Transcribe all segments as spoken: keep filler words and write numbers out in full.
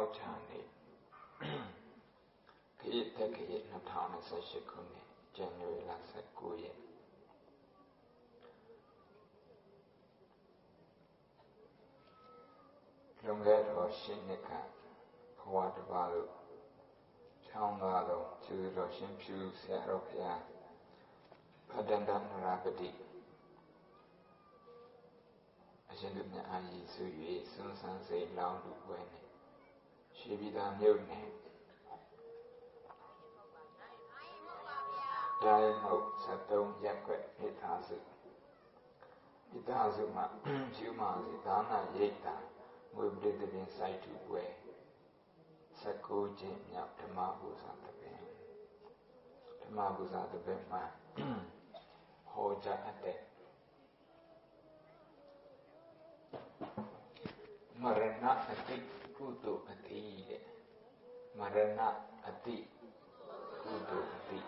ချာနေခရစ်တက်ခရစ်နှစ်ထောင်နှစ်ဆယ်ရှစ်ခုနှစ်ဇန်နဝါရီလဆယ့်ကိုးရက်လွန်ခဲ့သောရှစ်နှစ်ကဘဝတစ်ပါးလို့ချောင်းသားသောကျေးဇူးတော်ရှင်ဖြူဆရာတော်ဘုရားဖဒန္တနရပတိအရှင်တို့မြတ်အာရီဆို၍စွန်းဆန်းစိတ်လောင်းလူပွဲနဲ့ရွှေပြည်သာမြို့နယ်တိုင်းမုတ်ဆက်သုံးရက်ွက်မိသားစုမိသားစုမှာဖြူမာစီဒါနရိတ်တာငွေပရိသတ်ပြင်စိုက်ထူပွဲဆက်ကိုးခြင်းမြောက်ဓမ္မပူဇာတပင်ဓမ္မပူဇာတပင်မှာဟောကြားအပ်တဲ့မရဏအတိကုသိုလ်အတိတဲ့မရဏအတိကုသိုလ်အတိ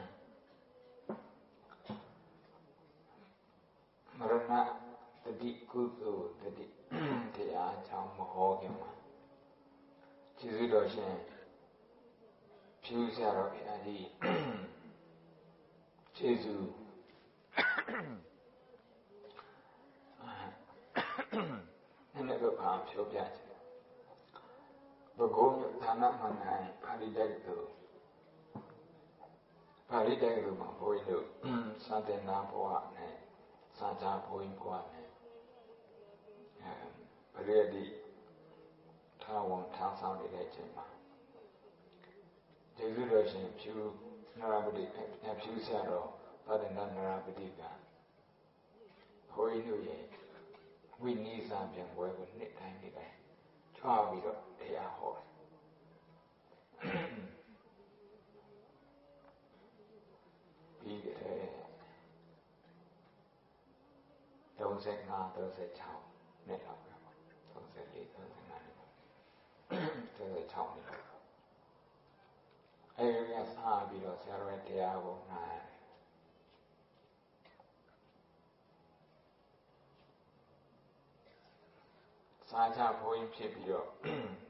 မရဏတတိကုသိုလ်တတိတရားအကြောင်းမဟောခင်မှာကျေးဇူးတော်ရှင်ဖြူဆရာတော်ဘုရားကြီးကျေးဇူးနည်းနည်းတော့ဘာပြောပြချင်ဘဂုံဌာနမန္တန်ပါဠိတက္ကသိုလ်ပါဠိတက္ကသိုလ်မှာဘုန်းကြီးတို့စတင်နာဘဝနဲ့စာချဘုန်းကြီးဘဝနဲ့အဲပရိယတိထာဝန်ထမ်းဆောင်နေတဲ့အချိန်မှာကျေးဇူးတော်ရှင်ဖြူနရပတိဖြူဆရာတော်ပဒနာနရပတိကဘုန်းကြီးတို့ရဲ့ဝိနည်းစာပြန်ပွဲကိုနှစ်တိုင်းနှစ်တိုင်းချွားပြီးတော့တရားဟောတယ်ပြီးကြတယ်သုံးဆယ်ငါး သုံးဆယ်ခြောက်နှစ်လောက်ပဲပေါ့သုံးဆယ်လေး သုံးဆယ်ငါးနှစ်သုံးဆယ်ခြောက်နှစ်လောက်အဲဒီကစားပြီးတော့ဆရာတော်ရဲ့တရားကိုနားရတယ်စာချဘုန်းကြီးဖြစ်ပြီးတော့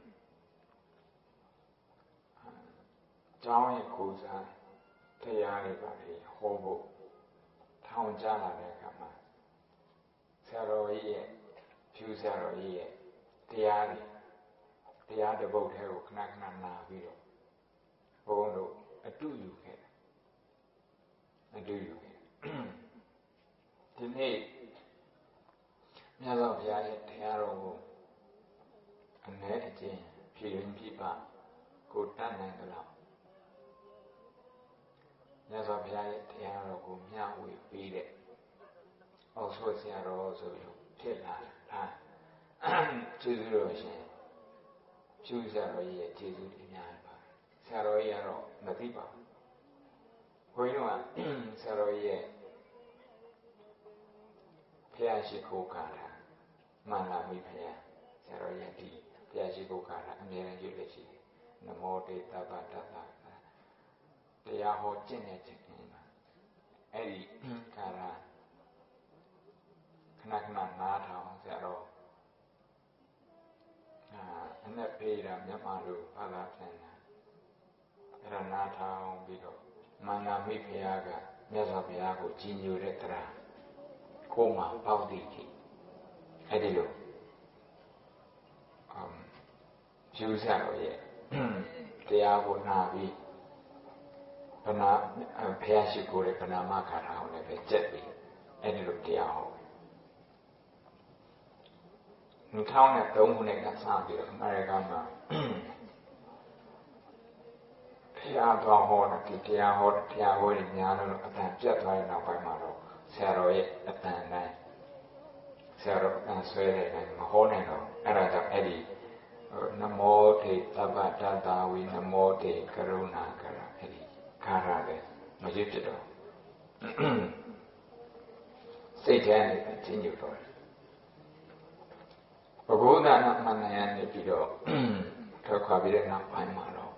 ကျောင်းရဲ့ကိုယ်စားတရားတွေပါလေဟောဖို့ထောင်ကြလာတဲ့အခါမှာဆရာတော်ကြီးရဲ့ဖြူဆရာတော်ကြီးရဲ့တရားတွေတရားတစ်ပုဒ်ထဲကိုခဏခဏနာပြီးတော့ဘုန်းတို့အတူယူခဲ့တယ်အတူယူခဲ့ဒီနေ့မြတ်စွာဘုရားရဲ့တရားတော်ကိုအနည်းအကျဉ်းဖြည့်ရင်းပြပါကိုတတ်နိုင်ကြလားမြတ်စွာဘုရားရဲ့တရားတော်ကိုမျှဝေပေးတဲ့အောက်ဆွဆရာတော်ဆိုပြီးဖြစ်လာတာကျေးဇူးတော်ရှင်ဖြူဆရာတော်ရဲ့ကျေးဇူးတင်များပါဆရာတော်ကြီးကတော့မသိပါဘူးဘုန်းကြီးတို့ကဆရာတော်ရဲ့ဘုရားရှိခိုးကာတာမှန်လားမိဖုရားဆရာတော်ရဲ့ဒီဘုရားရှိခိုးကာတာအမြဲတမ်းကြည့်လို့ရှိတယ်နမောတေတဗ္ဗတတ္တတရားဟောကျင့်တဲ့ချိန်မှာအဲ့ဒီကာရာခဏခဏနားထောင်ဆရာတော်အာအနက်ဖေးတာမြန်မာလိုဘာသာပြန်တာအဲ့ဒါနားထောင်ပြီးတော့မန္နာမိဖုရားကမြတ်စွာဘုရားကိုကြီးညိုတဲ့တရားကိုမှပေါက်သိကြည့်အဲ့ဒီလိုအမ်ဖြူဆရာတော်ရဲ့တရားကိုနာပြီးဘနာဘုရားရှိခိုးတဲ့ဗနာမခါထာကိုလည်းပဲကြက်ပြီးအဲ့ဒီလိုတရားဟောနှစ်ထောင်နဲ့သုံးခုနဲ့ကစားပြီးတော့အမေရိကန်မှာဘုရားတော်ဟောတဲ့ဒီတရားဟောတရားဟောတွေညာလို့အတန်ပြတ်သွားတဲ့နောက်ပိုင်းမှာတော့ဆရာတော်ရဲ့အတန်တိုင်းဆရာတော်အတန်ဆွဲတဲ့တိုင်းမဟောနိုင်တော့အဲ့ဒါကြောင့်အဲ့ဒီနမောတေသဗ္ဗတတ္တဝိနမောတေကရုဏာကရအဲ့ဒီခါရတယ်မရွတ်ဖြစ်တော့စိတ်ထဲနဲ့ချင်းညူတော့ဘဂုဏနာမန္တယနေပြီးတော့ထွက်ခွာပြီးတဲ့နောက်ပိုင်းမှာတော့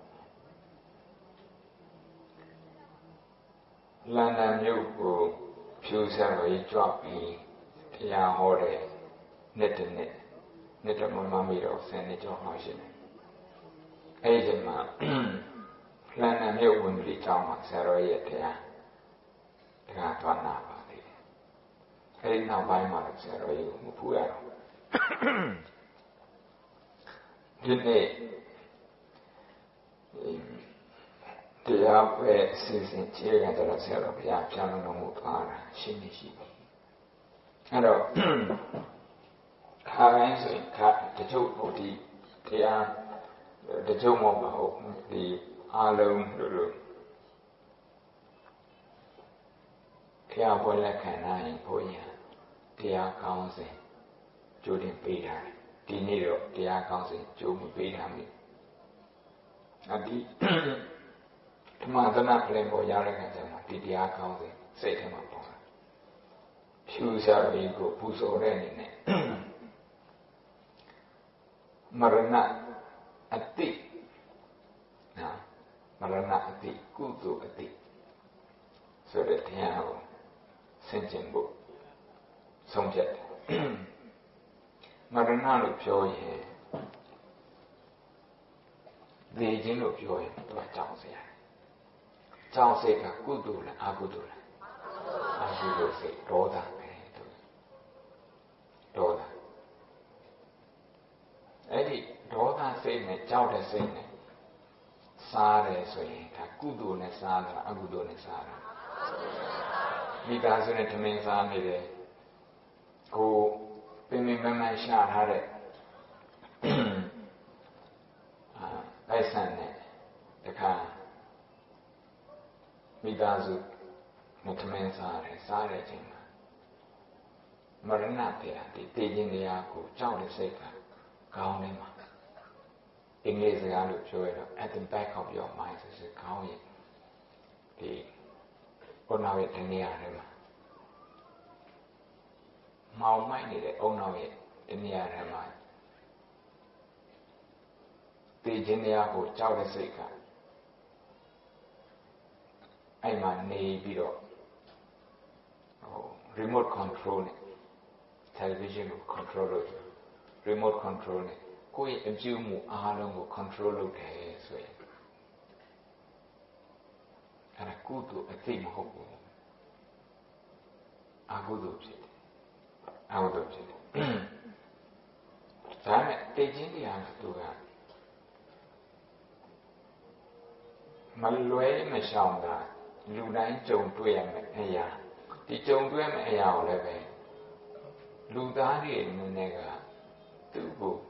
လန္ဒန်မြို့ကိုဖြူဆရာတော်ကြီးကြွပြီးတရားဟောတဲ့နှစ်တစ်နှစ်နှစ်တမမမီတော့ဆယ်နှစ်ကျော်မှရှိတယ်အဲ့ဒီမှာလန်နံမြို့ဝင်ပြီးကြောင်းမှာဆရာတော်ရဲ့တရားတရားသွားနာပါလေအဲ့ဒီနောက်ပိုင်းမှာဆရာတော်ကြီးကိုမဖူးရတော့ဒီနေ့တရားပဲစီစဉ်ကြည့်ရကြတော့ဆရာတော်ဘုရားပြန်လို့မှုသွားတာရှင်းနေရှိပြီအဲ့တော့ခါတိုင်းဆိုရင်ခါတချို့ဟိုဒီတရားတချို့မဟုတ်ပါဘူးဒီအားလုံးလို့လို့တရားပွဲလက်ခံနိုင်ဘုရားတရားကောင်းစဉ်ကြိုးတင်ပေးတာဒီနေ့တော့တရားကောင်းစဉ်ကြိုးမပေးတာမျိုးအဒီဓမ္မသနာပြင်ပေါ်ရတဲ့ခါကျမှဒီတရားကောင်းစဉ်စိတ်ထဲမှာပေါ်လာဖြူစာရီကိုပူဇော်တဲ့အနေနဲ့မရဏအတိနော်မရဏအတိကုသိုလ်အတိဆိုတဲ့တရားကိုဆင်ခြင်ဖို့ဆုံးဖြတ်တယ်မရဏလို့ပြောရင်ဒီချင်းလို့ပြောရင်သူကကြောက်စရာကြောက်စိတ်ကကုသိုလ်လားအကုသိုလ်လားအကုသိုလ်စိတ်ဒေါသပဲသူဒေါသအဲ့ဒီဒေါသစိတ်နဲ့ကြောက်တဲ့စိတ်နဲ့စားတယ်ဆိုရင်ဒါကုသိုလ်နဲ့စားတာအကုသိုလ်နဲ့စားတာမိသားစုနဲ့ထမင်းစားနေတယ်ကိုပင်ပင်ပန်းပန်းရှာထားတဲ့အာတိုက်ဆန်နဲ့တခါမိသားစုနဲ့ထမင်းစားတယ်စားတဲ့အချိန်မှာမရဏတရားဒီတည်ခြင်းတရားကိုကြောက်တဲ့စိတ်ကကောင်းနေမှာအင်္ဂလိပ်စကားလို့ပြောရတော့ at the back of your mind ဆိုစကောင်းရင်ဒီဘုရားရဲ့တရားထဲမှာမောင်မိုက်နေတဲ့အုံနောက်ရဲ့တရားထဲမှာတည်ခြင်းတရားကိုကြောက်တဲ့စိတ်ကအဲ့မှာနေပြီးတော့ဟို remote control နဲ့ television ကို control လုပ်တယ် remote control နဲ့ကိုယ့်ရဲ့အကျိုးမှုအားလုံးကို control လုပ်တယ်ဆိုရင်အဲ့ဒါကုသိုလ်အသိမဟုတ်ဘူးအကုသိုလ်ဖြစ်တယ်အကုသိုလ်ဖြစ်တယ်ဒါနဲ့တည်ခြင်းတရားကသူကမလွဲမရှောင်တာလူတိုင်းကြုံတွေ့ရမယ်အရာဒီကြုံတွေ့မယ့်အရာကိုလည်းပဲလူသားတွေအနေနဲ့ကသူ့ကို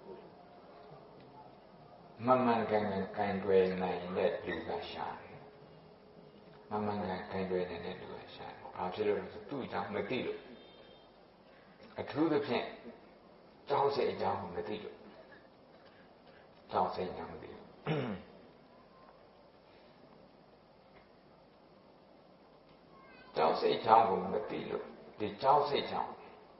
မမှန်ကန်ကန်ကင်တွယ်နိုင်တဲ့လူကရှာတယ်မမှန်ကန်ကင်တွယ်နိုင်တဲ့လူကရှာတယ်ဘာဖြစ်လို့လဲဆိုသူ့အကြောင်းမသိလို့အထူးသဖြင့်ကြောက်စိတ်အကြောင်းမသိလို့ကြောက်စိတ်အကြောင်းမသိလို့ကြောက်စိတ်ကြောင့်ကိုမသိလို့ဒီကြောက်စိတ်ကြောင့်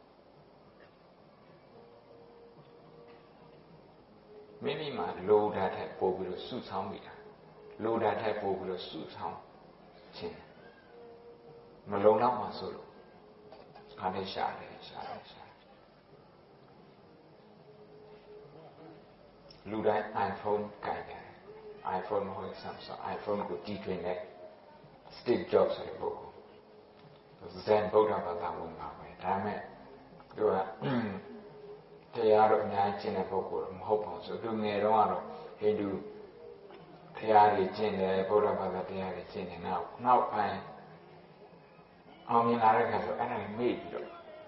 မိမိမှာလိုတာထက်ပိုပြီးတော့စုဆောင်းမိတာလိုတာထက်ပိုပြီးတော့စုဆောင်းခြင်းမလုံလောက်မှဆိုလို့ခါလေးရှာတယ်ရှာတယ်ရှာတယ်လူတိုင်း iPhone ကိုင်တယ် iPhone မဟုတ် Samsung iPhone ကိုတီးထွင်တဲ့ Steve Jobs ဆိုတဲ့ပုဂ္ဂိုလ်ဇန်ဗုဒ္ဓဘာသာဝင်ပါပဲဒါပေမဲ့သူကတရားတော့အများကြီးကျင့်တဲ့ပုဂ္ဂိုလ်မဟုတ်ပါဘူးဆိုသူငယ်တော့ကတော့ဟိန္ဒူတရားတွေကျင့်တယ်ဗုဒ္ဓဘာသာတရားတွေကျင့်တယ်နောက်နောက်ပိုင်းအောင်မြင်လာတဲ့အခါဆိုအဲ့ဒါမေ့ပြီးတော့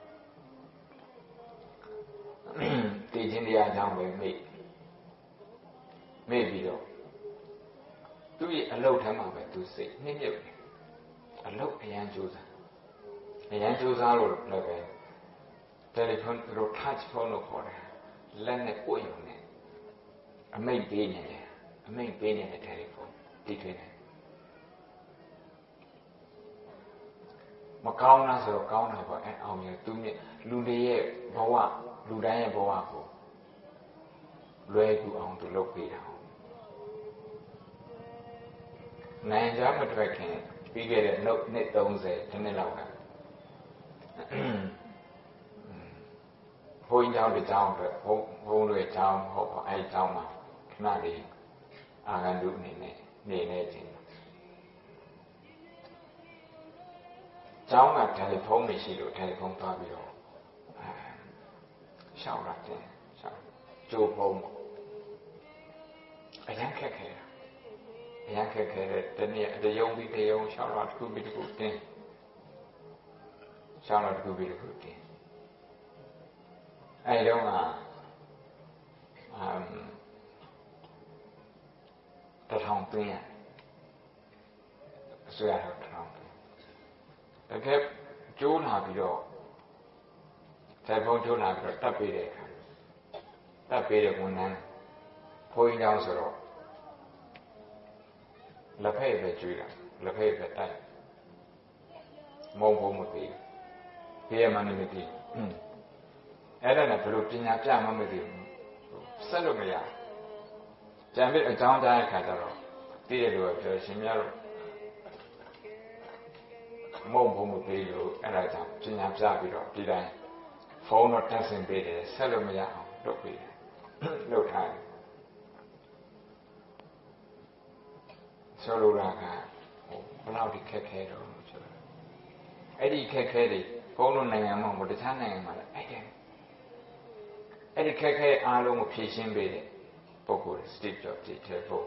တည်ခြင်းတရားကြောင့်ပဲမေ့မေ့ပြီးတော့သူ့ရဲ့အလုပ်ထဲမှာပဲသူစိတ်နှိမ့်မြုပ်တယ်အလုပ်အရန်ကြိုးစားအရန်ကြိုးစားလို့လည်းပဲတယ်လီဖုန်းတို့ touch phone လို့ခေါ်တယ်လက်နဲ့ကိုယ်ရုံနဲ့အမိတ်ပေးနေတယ်အမိတ်ပေးနေတဲ့တယ်လီဖုန်းတီးထွင်းတယ်မကောင်းလားဆိုတော့ကောင်းတာပေါ့အဲအောင်ရသူမြလူတွေရဲ့ဘဝလူတိုင်းရဲ့ဘဝကိုလွယ်ကူအောင်သူလုပ်ပေးတာနိုင်ကြမထွက်ခင်ပြီးခဲ့တဲ့နှုတ်နှစ်သုံးဆယ်ဒီနှစ်လောက်ကဘုန်းကြီးကျောင်းတစ်ကျောင်းအတွက်ဘုန်းဘုန်းတွေကျောင်းဟုတ်ပါအဲကျောင်းမှာခဏလေးအာဂန္တုအနေနဲ့နေနေခြင်းကျောင်းကတယ်လီဖုန်းမရှိလို့တယ်လီဖုန်းသွားပြီးတော့ရှောက်ရတယ်ရှောက်ကြိုးဖုန်းအရင်ခက်ခဲတာအရင်ခက်ခဲတဲ့တနေ့တယုံပြီးတယုံရှောက်တော့တစ်ခုပြီးတစ်ခုတင်းရှောက်တော့တစ်ခုပြီးတစ်ခုတင်းအဲဒီတော့ကအမ်တထောင်တင်းရအစိုးရတော့တထောင်တင်းတကယ်ကျိုးလာပြီးတော့တယ်လီဖုန်းကျိုးလာပြီးတော့တက်ပေးတဲ့အခါတက်ပေးတဲ့ဝန်ထမ်းဘုန်းကြီးကျောင်းဆိုတော့လက်ဖက်ပဲကျွေးတာလက်ဖက်ပဲတိုက်မုံဘုံမပေးဘေးရမနေမသိအဲ့ဒါနဲ့ဘယ်လိုပညာပြမှမသိဘူးဆက်လို့မရကြံပြီးအကြောင်းကြားတဲ့ခါကျတော့တည့်ရလို့ပြောရှင်များတော့မုံဘုံမပေးလို့အဲ့ဒါကြောင့်ပညာပြပြီးတော့ဒီတိုင်းဖုန်းတော့တက်ဆင်ပေးတယ်ဆက်လို့မရအောင်လုပ်ပေးတယ်လုပ်ထားတယ်ဆိုလိုတာကဟိုဘယ်လောက်ဒီခက်ခဲတော့ဆိုတာအဲ့ဒီခက်ခဲတွေဘုန်းတော်နိုင်ငံမှာမဟုတ်တခြားနိုင်ငံမှာလည်းအဲ့ဒီအဲ့ဒီခက်ခဲအားလုံးကိုဖြေရှင်းပေးတဲ့ပုဂ္ဂိုလ် Steve Jobs ဒီထဲဖို့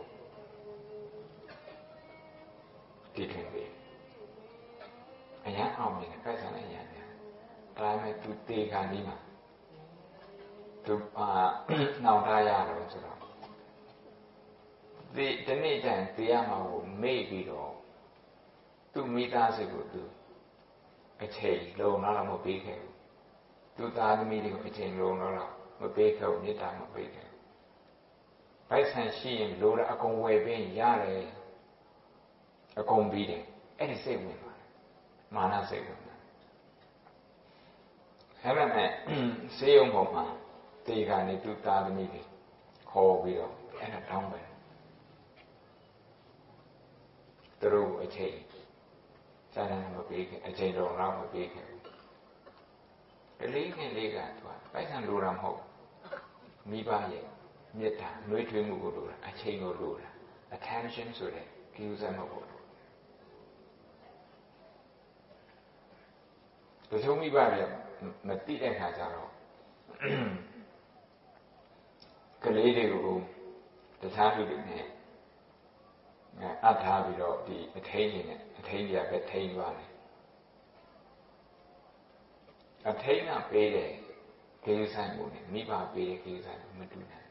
ဒီထင်ပေးအရင်အောင်မြင်တဲ့ပတ်စံနဲ့အရင်များဒါပေမဲ့သူတေခါနီးမှာသူအာနှောင်ထားရတော့ဆိုတော့ဒီဒီနေ့ကျရင်တရားမှာကိုမေ့ပြီးတော့သူမိသားစုကိုသူအချိန်လုံးတော့မပေးခဲ့ဘူးသူသားသမီးတွေကိုအချိန်လုံးတော့မပေးခဲ့ဘူးမေတ္တာမပေးခဲ့ဘူးပိုက်ဆံရှိရင်လိုတာအကုန်ဝယ်ပေးရတယ်အကုန်ပြီးတယ်အဲ့ဒီစိတ်ဝင်ပါတယ်မာနစိတ်ဝင်တယ်အဲ့ဒါနဲ့စေယုံပေါ်မှာတေခါနေသူသားသမီးတွေခေါ်ပြီးတော့အဲ့ဒါတောင်းတယ်သူတို့အချိန်စာရမ်းမပေးခဲ့အချိန်တော်တော့မပေးခဲ့ဘူးကလေးငယ်လေးကသူကပိုက်ဆံလိုတာမဟုတ်မိဘရဲ့မေတ္တာနှွေးထွေးမှုကိုလိုတာအချိန်ကိုလိုတာ attention ဆိုတဲ့ကြိုးစားမှုကိုတချို့မိဘတွေမသိတဲ့ခါကျတော့ကလေးတွေကိုတခြားလူတွေနဲ့အပ်ထားပြီးတော့ဒီအထိန်ကြီးနဲ့အထိန်ကြီးကပဲထိန်သွားတယ်အထိန်ကပေးတဲ့ကိစ္စမျိုးနဲ့မိဘပေးတဲ့ကိစ္စမတူနိုင်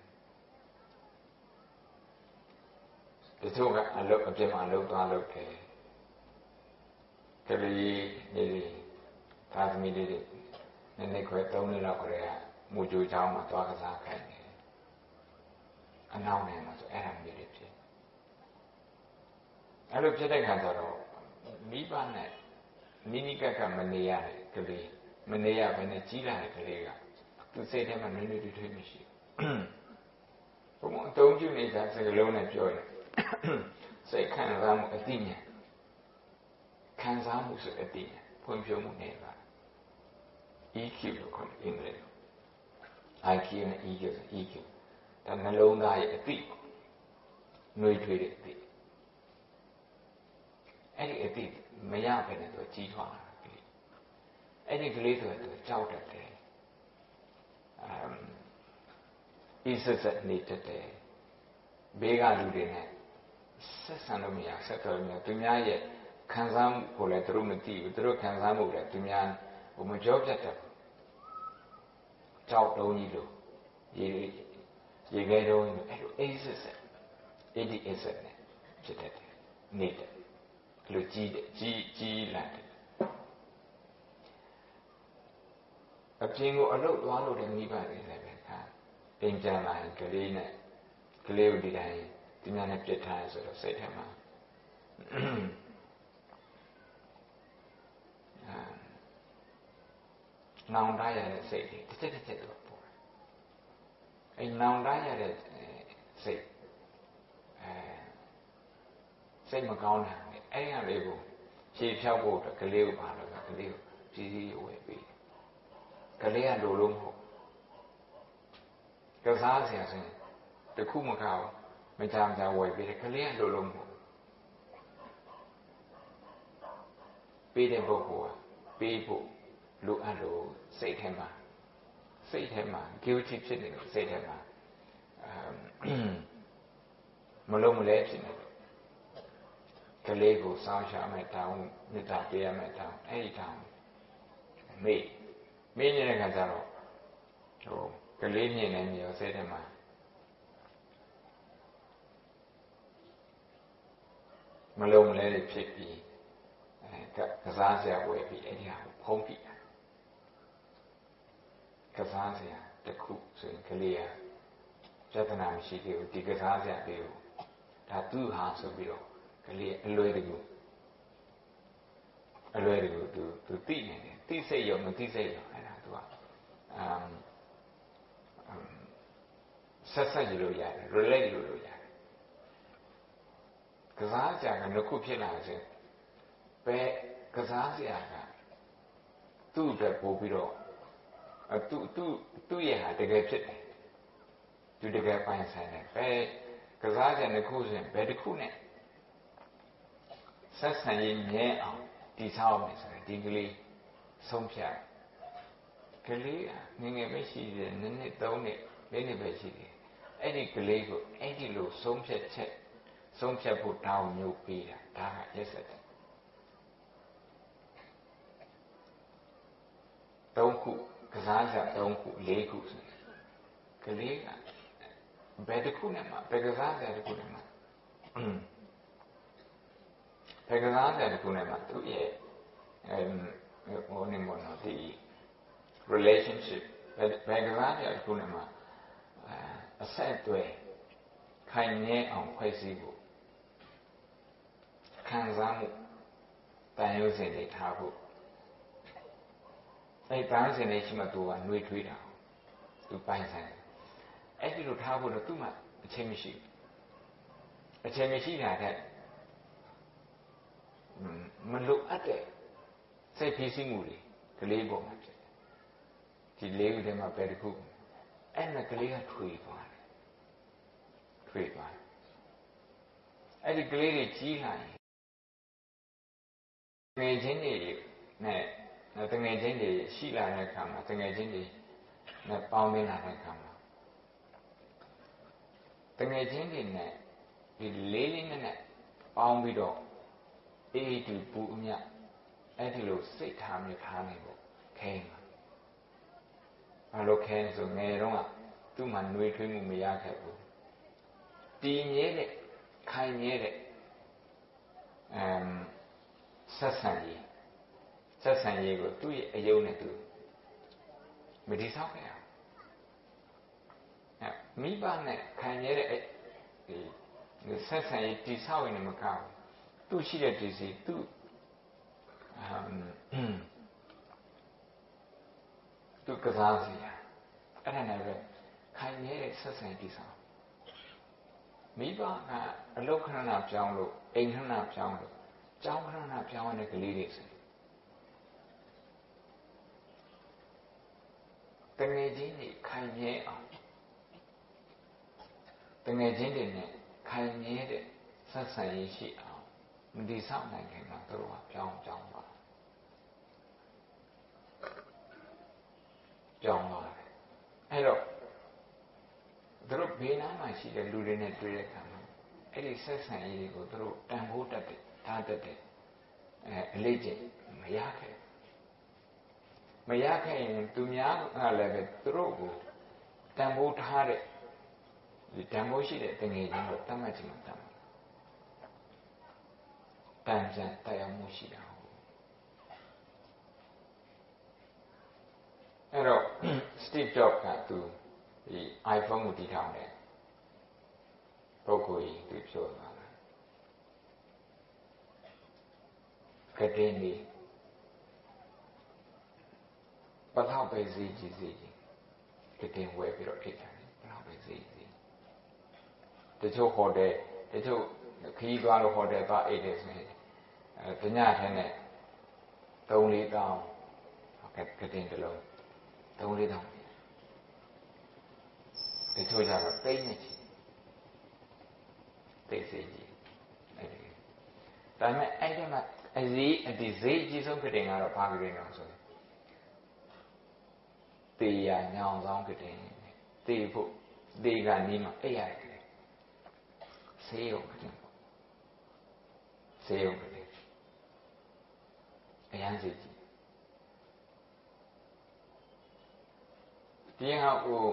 တချို့ကအလုပ်အပြစ်မှာအလုပ်သွားလုပ်တယ်ကလေးနေနေသာသမီလေးတွေနည်းနည်းခွဲသုံးနှစ်လောက်ခရဲကမူကြိုးချောင်းမှာသွားကစားခိုင်းတယ်အနောက်နယ်မှာဆိုအဲ့ဒါမျိုးတွေဖြစ်အဲ့လိုဖြစ်တဲ့ခါကျတော့မိဘနဲ့နိနိကကမနေရတဲ့ကလေးမနေရဘဲနဲ့ကြီးလာတဲ့ကလေးကသူစိတ်ထဲမှာနည်းနည်းတွေထွေးမရှိဘူးဘုံအတုံးကျနေတာစကလုံးနဲ့ပြောရင်စိတ်ခံစားမှုအတိညာခံစားမှုဆိုအတိညာဖွံ့ဖြိုးမှုနေပါ E Q လို့ခေါ်တယ်အင်္ဂလိပ်လို I Q နဲ့ E Q ဆို E Q ဒါနှလုံးသားရဲ့အတိနှွေးထွေးတဲ့အတိအဲ့ဒီအတိမရဘဲနဲ့သူကြီးထွားလာတယ်အဲ့ဒီကလေးဆိုသူကြောက်တတ်တယ်အမ်ဤဆက်ဆက်နေတတ်တယ်ဘေးကလူတွေနဲ့ဆက်ဆံလို့မရဆက်တော်လို့မရသူများရဲ့ခံစားမှုကိုလည်းသူတို့မသိဘူးသူတို့ခံစားမှုလည်းသူများဟိုမကြောပြတ်တယ်ကြောက်တုံးကြီးလို့ရေရေခဲတုံးကြီးလို့အဲ့လိုအေးဆက်ဆက်အေးဒီအေးဆက်နဲ့ဖြစ်တတ်တယ်နေတယ်လူကြီးကြီးကြီးလာတယ်အပြင်ကိုအလုပ်သွားလို့တဲ့မိဘတွေလည်းပဲခါအိမ်ပြန်လာရင်ကလေးနဲ့ကလေးကိုဒီတိုင်းဒီများနဲ့ပြစ်ထားရဆိုတော့စိတ်ထဲမှာနောင်တရတဲ့စိတ်တွေတစ်ချက်တစ်ချက်တော့ပေါ်တယ်အဲနောင်တရတဲ့စိတ်အဲစိတ်မကောင်းတာအဲ့ရလေးကိုဖြေဖြောက်ဖို့အတွက်ကလေးကိုပါလို့ကလေးကိုကြီးကြီးဝယ်ပြီးကလေးကလိုလို့မဟုတ်ကစားဆရာဆိုရင်တခုမကောက်မကြမ်းကြဝယ်ပြီးတယ်ကလေးကလိုလုံးပေးတဲ့ပုဂ္ဂိုလ်ကပေးဖို့လိုအပ်လို့စိတ်ထဲမှာစိတ်ထဲမှာ guilty ဖြစ်နေလို့စိတ်ထဲမှာမလုံးမလဲဖြစ်နေတယ်ကလေးကိုစောင့်ရှောက်မဲ့တောင်းမေတ္တာပေးရမဲ့တောင်းအဲ့ဒီတောင်းမေ့မေ့နေတဲ့ခါကျတော့ဟိုကလေးမြင်နေမြေရောစိတ်ထဲမှာမလုံးမလဲဖြစ်ပြီးအဲကစားစရာဝယ်ပြီးအဲ့ဒီဟာကိုဖုံးပြတာကစားစရာတစ်ခုဆိုရင်ကလေးကပြဿနာမရှိသေးဘူးဒီကစားစရာလေးကိုဒါသူ့ဟာဆိုပြီးတော့ကလေးအလွယ်တကူအလွယ်တကူသူသူသိနေတယ်သိစိတ်ရောမသိစိတ်ရောအဲ့ဒါသူကအမ်ဆက်ဆက်ကြည့်လို့ရတယ် relate လို့လို့ရတယ်ကစားစရာကနှစ်ခုဖြစ်လာစေပဲကစားစရာကသူ့အတွက်ပို့ပြီးတော့အတူတူသူ့ရဲ့ဟာတကယ်ဖြစ်တယ်သူတကယ်ပိုင်ဆိုင်တယ်ပဲကစားစရာနှစ်ခုဆိုရင်ဘယ်တစ်ခုနဲ့ဆက်ဆံရေးမြဲအောင်တည်ဆောက်မယ်ဆိုရင်ဒီကလေးဆုံးဖြတ်ကလေးကငငယ်ပဲရှိတယ်နည်းနည်းသုံးနှစ်လေးနှစ်ပဲရှိတယ်အဲ့ဒီကလေးကိုအဲ့ဒီလိုဆုံးဖြတ်ချက်ဆုံးဖြတ်ဖို့တောင်းမျိုးပေးတာဒါကရက်စက်တယ်သုံးခုကစားစရာသုံးခုလေးခုဆိုရင်ကလေးကဘယ်တစ်ခုနဲ့မှဘယ်ကစားစရာတစ်ခုနဲ့မှဘယ်ကစားစရာတစ်ခုနဲ့မှသူ့ရဲ့အဲဟိုနေမလို့ဒီ relationship ဘယ်ကစားစရာတစ်ခုနဲ့မှအဆက်အသွယ်ခိုင်မြဲအောင်ဖွဲ့စည်းဖို့ခံစားမှုတန်ရုံးစင်တွေထားဖို့အဲ့တန်ရုံးစင်တွေရှိမှသူကနှွေးထွေးတာသူပိုင်ဆိုင်အဲ့ဒီလိုထားဖို့တော့သူ့မှာအချိန်မရှိဘူးအချိန်မရှိတာတဲ့မလိုအပ်တဲ့စိတ်ဖိစီးမှုတွေကလေးပေါ်မှာဖြစ်တယ်ဒီလေးခုထဲမှာပဲတစ်ခုအဲ့မဲ့ကလေးကထွေသွားတယ်ထွေသွားတယ်အဲ့ဒီကလေးတွေကြီးလာရင်ငယ်ချင်းတွေနဲ့တငယ်ချင်းတွေရှိလာတဲ့အခါမှာတငယ်ချင်းတွေနဲ့ပေါင်းနေလာတဲ့အခါမှာတငယ်ချင်းတွေနဲ့ဒီလေးလေးနဲ့နဲ့ပေါင်းပြီးတော့အေးတူပူအမြအဲ့ဒီလိုစိတ်ထားမြထားနေဖို့ခဲမှာဘာလို့ခဲဆိုငယ်တော့ကသူ့မှာနှွေးထွေးမှုမရခဲ့ဘူးတည်မြဲတဲ့ခိုင်မြဲတဲ့အမ်ဆက်ဆံရေးဆက်ဆံရေးကိုသူ့ရဲ့အယုံနဲ့သူမတည်ဆောက်ခဲ့အောင်အဲမိဘနဲ့ခိုင်မြဲတဲ့ဒီဆက်ဆံရေးတည်ဆောက်ရင်မကောင်းသူ့ရှိတဲ့ဒီစီသူ့အမ်သူ့ကစားစီအဲ့ဒါနဲ့ပဲခိုင်မြဲတဲ့ဆက်ဆံရေးတည်ဆောက်မိဘကအလုခဏနာပြောင်းလို့အိမ်ခဏနာပြောင်းလို့ကျောင်းခဏနာပြောင်းရတဲ့ကလေးတွေဆိုတငယ်ချင်းတွေခိုင်မြဲအောင်တငယ်ချင်းတွေနဲ့ခိုင်မြဲတဲ့ဆက်ဆံရေးရှိအောင်မတည်ဆောက်နိုင်ခင်မှာသူတို့ကပြောင်းပြောင်းသွားပြောင်းသွားတယ်အဲ့တော့သူတို့ဘေးနားမှာရှိတဲ့လူတွေနဲ့တွေ့တဲ့အခါမှာအဲ့ဒီဆက်ဆံရေးကိုသူတို့တန်ဖိုးတတ်တယ်ထားတတ်တယ်အဲအလေးကျင့်မရခဲ့မရခဲ့ရင်သူများကလည်းပဲသူတို့ကိုတန်ဖိုးထားတဲ့ဒီတန်ဖိုးရှိတဲ့တငယ်ချင်းကိုတတ်မှတ်ချင်မှတတ်မှတ်တန်ကြံတရားမှုရှိတာဟုတ်အဲ့တော့ Steve Jobs ကသူဒီ iPhone ကိုတည်ထောင်တယ်ပုဂ္ဂိုလ်ကြီးသူပြောတာကတဲ့နေဘလောက်ပဲဈေးကြီးဈေးကြီးကတဲ့ဝယ်ပြီးတော့ဖြစ်တယ်ဘလောက်ပဲဈေးကြီးတချို့ဟိုတယ်တချို့ခီးသွားလို့ဟိုတယ်သွားအိတ်တယ်ဆိုရင်အဲညထဲနဲ့သုံးလေးတောင်းကကတဲ့တလုံးသုံးလေးတောင်းတချို့ကြတော့တိတ်နေချီသိစေကြီးအဲ့ဒီဒါပေမဲ့အဲ့ဒီမှာအရေးအဒီဈေးအကြီးဆုံးကတင်ကတော့ဘာကတင်တော့ဆိုရင်တေရညောင်ဆောင်ကတင်တေဖို့တေကနီးမှာအဲ့ရတယ်ကတင်ဆေးရုံကတင်ပေါ့ဆေးရုံကတင်အရန်စီကြီးဒီဟာကို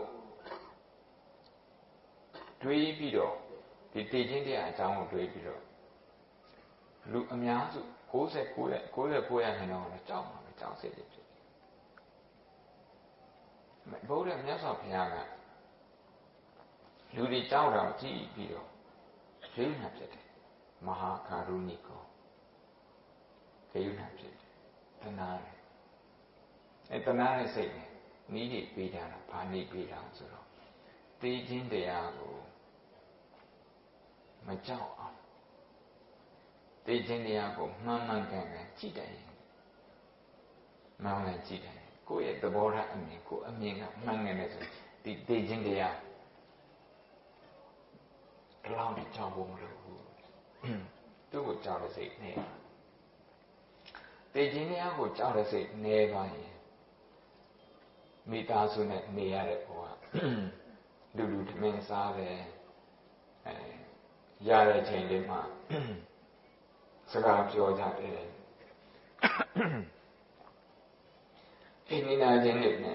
တွေးပြီးတော့ဒီတေခြင်းတရားအကြောင်းကိုတွေးပြီးတော့လူအများစု၉၉ရဲ့၉၉ရာခိုင်နှုန်းကတော့ကြောက်မှာပဲကြောက်စိတ်တွေဖြစ်တယ်။ဘုရားမြတ်စွာဘုရားကလူတွေကြောက်တာကိုကြည့်ပြီးတော့ဂိယူဏဖြစ်တယ်မဟာကာရုဏိကောဂိယူဏဖြစ်တယ်တဏှာတယ်အဲတဏှာရဲ့စိတ်နဲ့နီးတွေပေးကြတာဘာနီးပေးတာဆိုတော့တေခြင်းတရားကိုမကြောက်အောင်တေခြင်းတရားကိုမှန်မှန်ကန်ကန်ကြည့်တယ်မှန်မှန်ကြည့်တယ်ကိုယ့်ရဲ့သဘောထားအမြင်ကိုယ်အမြင်ကမှန်နေတယ်ဆိုဒီတေခြင်းတရားဘယ်လောက်ကြောက်ဖို့မလိုဘူးသူ့ကိုကြောက်တဲ့စိတ်နဲ့တေခြင်းတရားကိုကြောက်တဲ့စိတ်နည်းသွားရင်မိသားစုနဲ့နေရတဲ့ဘဝလူလူထမင်းစားတယ်အဲရတဲ့ချိန်လေးမှာစကားပြောကြတယ်အိမ်နာချင်းတွေနဲ့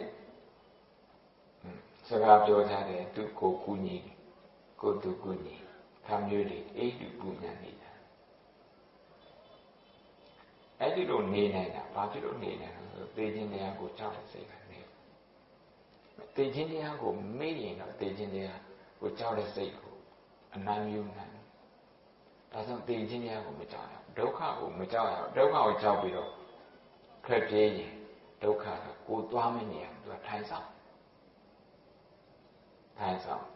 စကားပြောကြတယ်သူကိုကူညီကိုသူကူညီခမျိုးတွေအိတူပူညာနေတာအဲ့ဒီလိုနေနေတာဘာဖြစ်လို့နေနေတာဆိုသေခြင်းတရားကိုကြောက်တဲ့စိတ်ကနေသေခြင်းတရားကိုမေ့ရင်တော့သေခြင်းတရားကိုကြောက်တဲ့စိတ်ကိုအနိုင်ယူနိုင်ဒါကြောင့်သေခြင်းတရားကိုမကြောက်ရဘူးဒုက္ခကိုမကြောက်ရဘူးဒုက္ခကိုကြောက်ပြီးတော့ထွက်ပြေးရင်ဒုက္ခကကိုသွားမနေရဘူးသူကထိုင်ဆောင်ထိုင်ဆောင်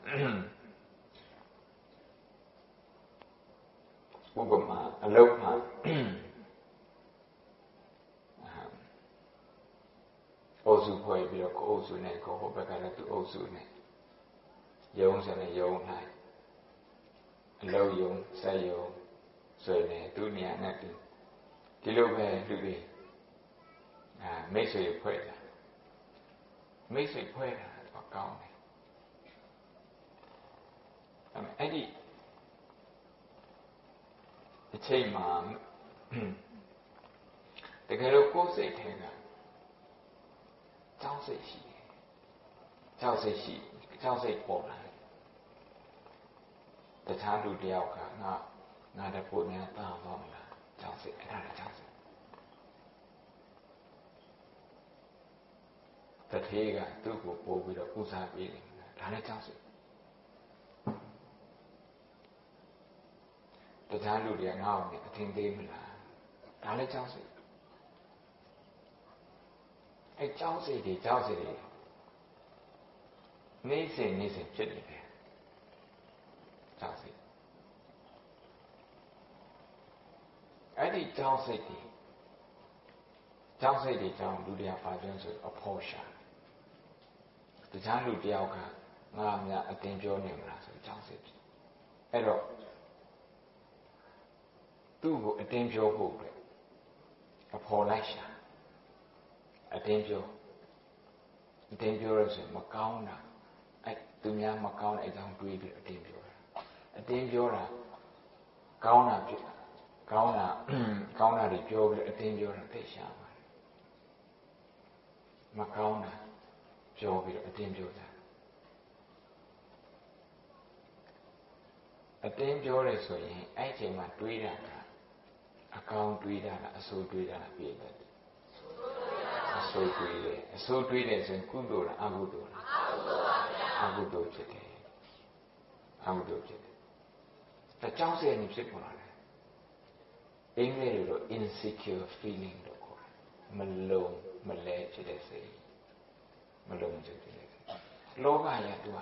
ဥပမာအလုတ်မှာအုပ်စုဖွဲ့ပြီးတော့ကိုအုပ်စုနဲ့ကိုဟိုဘက်ကလည်းသူအုပ်စုနဲ့ယုံစနဲ့ယုံနိုင်အလုံးယုံဆက်ယုံဆိုရင်သူနေရာနဲ့သူဒီလိုပဲလူတွေအာမိတ်ဆွေဖွဲ့တာမိတ်ဆွေဖွဲ့တာတော့ကောင်းတယ်အဲ့ဒီအချိန်မှာတကယ်လို့ကိုယ်စိတ်ထဲကကြောက်စိတ်ရှိတယ်ကြောက်စိတ်ရှိကြောက်စိတ်ပေါ်လာတယ်တခြားလူတယောက်ကငါငါတဖို့များတာတော့မလားကြောက်စိတ်အဲ့ဒါလည်းကြောက်စိတ်တထေးကသူ့ကိုပို့ပြီးတော့ဥစားပေးတယ်ဒါလည်းကြောက်စိတ်တခြားလူတွေကငါ့ကိုအထင်သေးမလားဒါလည်းကြောက်စိတ်အဲကြောက်စိတ်တွေကြောက်စိတ်တွေနေစဉ်နေစဉ်ဖြစ်နေတယ်ကြောက်စိတ်အဲ့ဒီကြောက်စိတ်တွေကြောက်စိတ်တွေကြောင့်လူတွေကပါကျွန်းဆိုအဖို့ရှာတခြားလူတယောက်ကငါအများအတင်ပြောနေမလားဆိုကြောက်စိတ်အဲ့တော့သူ့ကိုအတင်ပြောဖို့ပဲအဖို့လိုက်ရှာအတင်းပြောအတင်းပြောရဆိုမကောင်းတာအဲ့သူများမကောင်းတဲ့အကြောင်းတွေးပြီးအတင်းပြောတာအတင်းပြောတာကောင်းတာဖြစ်ကောင်းတာကောင်းတာတွေပြောပြီးအတင်းပြောတာသိရှာပါတယ်မကောင်းတာပြောပြီးအတင်းပြောတာအတင်းပြောရဲဆိုရင်အဲ့ချိန်မှာတွေးတာကအကောင်းတွေးတာလားအဆိုးတွေးတာလားပြည့်တယ်အဆိုးတွေးတယ်အဆိုးတွေးတယ်ဆိုရင်ကုသိုလ်လားအကုသိုလ်လားအကုသိုလ်ပါဗျာအကုသိုလ်ဖြစ်တယ်အကုသိုလ်ဖြစ်တယ်ဒါကြောင့်စရနေဖြစ်ပေါ်လာတယ်အင်္ဂလိပ်လို insecure feeling လို့ခေါ်တယ်မလုံမလဲဖြစ်တဲ့စိတ်မလုံခြုံတဲ့စိတ်လောကရတူက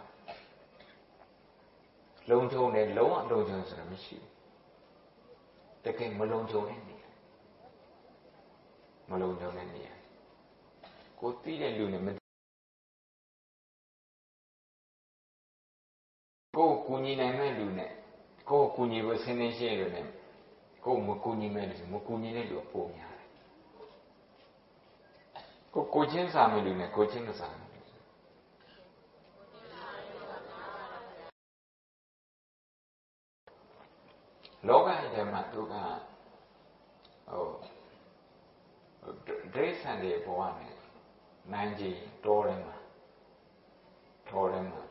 လုံခြုံတယ်လုံးဝလုံခြုံဆိုတာမရှိဘူးတကယ်မလုံခြုံတဲ့နေရာမလုံခြုံတဲ့နေရာကိုသိတဲ့လူနဲ့မကိုကူညီနိုင်တဲ့လူနဲ့ကိုကူညီဖို့ဆင်းနေရှိလို့နဲ့ကိုမကူညီမဲ့လို့မကူညီတဲ့လူပုံများတယ်ကိုကိုချင်းစာမဲ့လူနဲ့ကိုချင်းမစာဘူးလောကရဲ့မှာသူကဟိုဒိဋ္ဌံတွေဘဝနဲ့နိုင်ကြီးတော်တယ်မှာတော်တယ်မှာ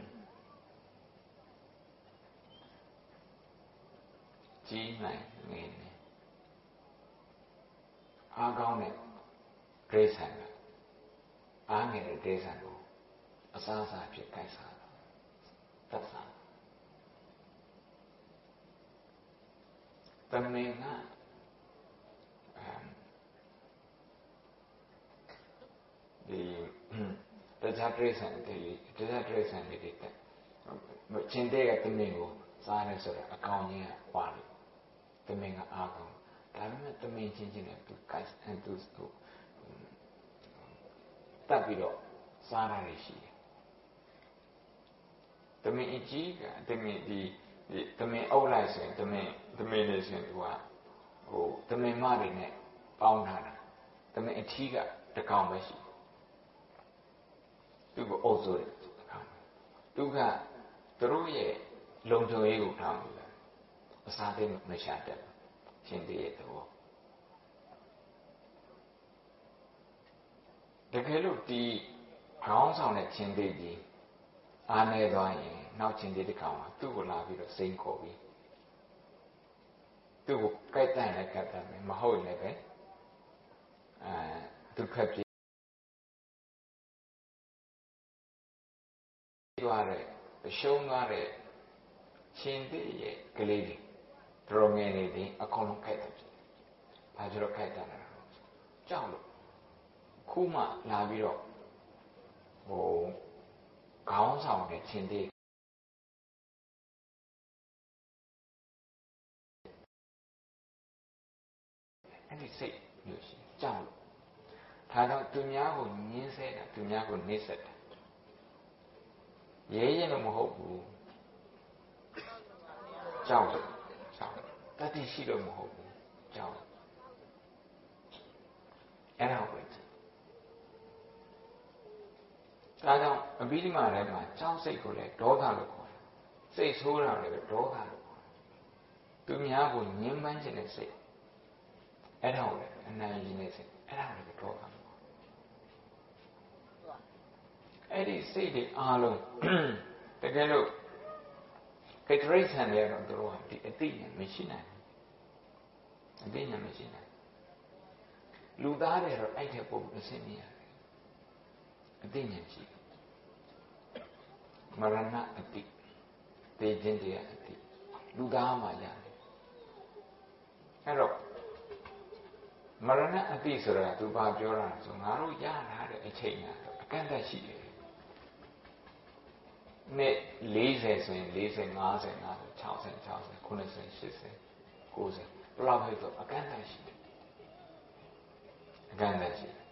ကြီးနိုင်နေတယ်အားကောင်းတဲ့ဒိဋ္ဌံကအားငယ်တဲ့ဒိဋ္ဌံကိုအစားအစာဖြစ်ကိုက်စားတတ်စားတမင်ကဒီတရားဒိဋ္ဌံတွေတရားဒိဋ္ဌံတွေတဲ့ချင်းတဲ့ကတမင်ကိုစားရဲဆိုတော့အကောင်ကြီးကပွားလို့တမင်ကအားကောင်းဒါပေမဲ့တမင်ချင်းချင်းနဲ့သူကိုက်သူသူတက်ပြီးတော့စားရရှိတယ်တမင်အကြီးကတမင်ဒီတမင်အုပ်လိုက်ဆိုရင်တမင်တမင်နေဆိုရင်သူကဟိုတမင်မတွေနဲ့ပေါင်းထားတာတမင်အထီးကတကောင်ပဲရှိသူကိုအုပ်စိုးတယ်သူကသူတို့ရဲ့လုံခြုံရေးကိုထောင်းတယ်အစားသိမရှာတတ်ရှင်သေးရဲ့တော့တကယ်လို့ဒီခေါင်းဆောင်တဲ့ချင်းသေးကြီးအားနေသွားရင်နောက်ချင်းသေးတစ်ကောင်ကသူ့ကိုလာပြီးတော့စိန်ခေါ်ပြီးသူ့ကိုကြိုက်တဲ့လည်းကြိုက်တယ်မဟုတ်လည်းပဲအဲသူခက်ပြေးသွားတဲ့ရှုံးသွားတဲ့ချင်းသေးရဲ့ကလေးတွေတော်ငယ်နေတယ်အကုန်လုံးကြိုက်တယ်ဘာကြောင့်ကြိုက်တာလဲကြောက်လို့ခုမှလာပြီးတော့ဟိုခေါင်းဆောင်တဲ့ချင်းသေးအဲ့ဒီစိတ်မျိုးရှိကြောက်လို့ဒါကြောင့်သူများကိုညှင်းဆဲတာသူများကိုနှိမ့်ဆက်တာရဲရဲလို့မဟုတ်ဘူးကြောက်လို့ကြောက်တတိရှိလို့မဟုတ်ဘူးကြောက်အဲ့ဒါပဲဒါကြောင့်အဘိဓမ္မာထဲမှာကြောက်စိတ်ကိုလည်းဒေါသလို့ခေါ်တယ်စိတ်ဆိုးတာလည်းဒေါသလို့ခေါ်တယ်သူများကိုညှဉ်းပန်းခြင်းတဲ့စိတ်အဲ့ဒါကိုလည်းအနိုင်ရင်းတဲ့စိတ်အဲ့ဒါကိုလည်းဒေါသလို့ခေါ်တယ်အဲ့ဒီစိတ်တွေအားလုံးတကယ်လို့ကတရိษံတွေကတော့တို့ကဒီအသိဉာဏ်မရှိနိုင်ဘူးအသိဉာဏ်မရှိနိုင်လူသားတွေတော့အဲ့ထက်ပိုအဆင်ပြေရတယ်အသိဉာဏ်ရှိမရဏအတိသိခြင်းတရားအတိလူသားမှရတယ်အဲ့တော့မရဏအတိဆိုတာသူဘာပြောတာလဲဆိုငါတို့ရထားတဲ့အချိန်ကတော့အကန့်အသတ်ရှိတယ်နဲ့၄၀ဆိုရင်၄၀ ၅၀ ၅၀ ၆၀ ၆၀ ၉၀ ၈၀ ၉၀ဘယ်လောက်ဖြစ်တော့အကန့်အသတ်ရှိတယ်အကန့်အသတ်ရှိတယ်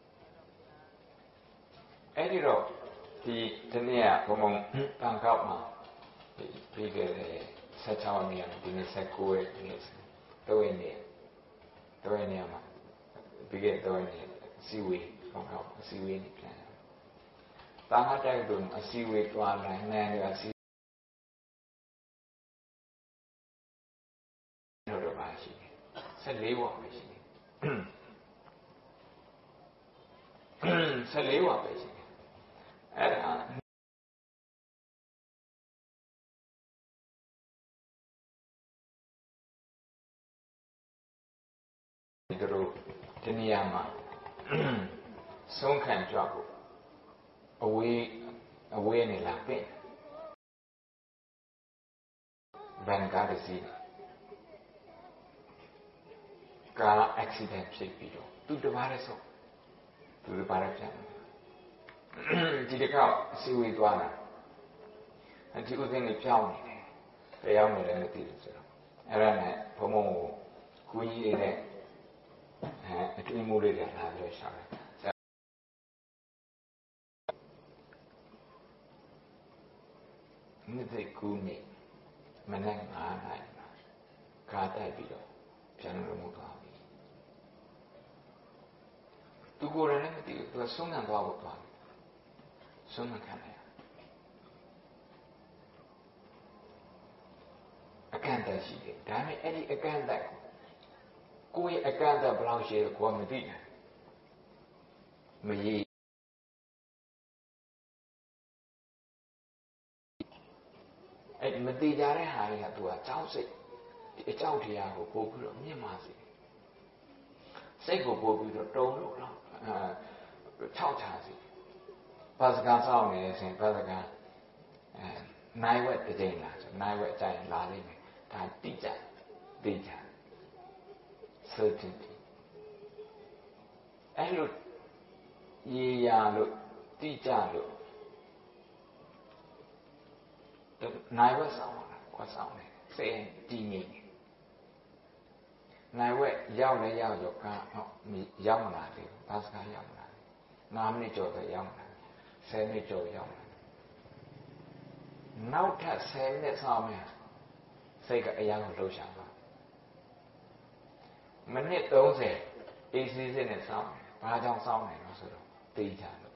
အဲ့ဒီတော့ဒီဒီနေ့ကဘုံဘုံတန်ခောက်မှာပြီးခဲ့တဲ့၁၆ရက်နေ့ဒီနေ့၁၉ရက်နေ့တော့ရက်နေ့တော့ရက်နေ့မှာပြီးခဲ့တော့ရက်နေ့အစည်းအဝေးဘုံခောက်အစည်းအဝေးနေပြန်တာငါတိုက်တုံအစည်းအဝေးတွားလိုက်နိုင်တယ်အစည်းတော့ပါရှိတယ်၁၄ဝပဲရှိတယ်၁၄ဝပဲရှိတယ်အဲ့ဒါဒီလိုဒီနေရာမှာဆုံးခံကြဖို့အဝေးအဝေးနေလာပြင်ဘန်ကားစီကား accident ဖြစ်ပြီးတော့သူတပါးလည်းဆုံးသူတပါးလည်းပြန်ဒီတစ်ခါစီဝေးသွားတာအဒီဥစဉ်ကိုကြောက်နေတယ်တရားနေလည်းမသိဘူးဆိုတော့အဲ့ဒါနဲ့ဘုံဘုံကိုကိုကြီးတွေနဲ့အဲအတူမိုးလေးတွေလာပြီးရှာတယ်နှစ်သိကူးနေမနဲ့ငါးနိုင်မှာကားတိုက်ပြီးတော့ပြန်လို့မသွားဘူးသူကိုယ်တိုင်လည်းမသိဘူးသူကဆုံးခံသွားဖို့သွားတယ်ဆုံးခံတယ်အကန့်အသတ်ရှိတယ်ဒါပေမဲ့အဲ့ဒီအကန့်အသတ်ကိုယ့်ရဲ့အကန့်အသတ်ဘယ်လောက်ရှိလဲကိုယ်ကမသိနိုင်မရေးအဲ့မသိကြတဲ့ဟာတွေကသူကကြောက်စိတ်ဒီအကြောက်တရားကိုပို့ပြီးတော့မြင့်မာစေစိတ်ကိုပို့ပြီးတော့တုံလို့တော့အဲခြောက်ချစေပါစကားစောင့်နေစဉ်ပါစကားအဲနိုင်ဝက်တစ်ချိန်လာဆိုနိုင်ဝက်အကြိုင်လာလိမ့်မယ်ဒါတိကျသိကြ certainty အဲ့လိုရေရာလို့တိကျလို့နိုင်ဝက်ဆောင်လာကွာဆောင်တယ်စိတ်တည်ငြိမ်တယ်နိုင်ဝက်ရောက်လဲရောက်ရောကဟုတ်ရောက်မလာသေးဘူးဘာစကားရောက်မလာသေးငါးမိနစ်ကျော်တော့ရောက်လာဆယ်မိနစ်ကျော်ရောက်လာနောက်ထပ်ဆယ်မိနစ်ဆောင်မယ်စိတ်ကအရာကိုလှုပ်ရှားပါမိနစ်သုံးဆယ်အေးစီးစစ်နဲ့ဆောင်တယ်ဘာကြောင့်ဆောင်တယ်လို့ဆိုတော့သိကြလို့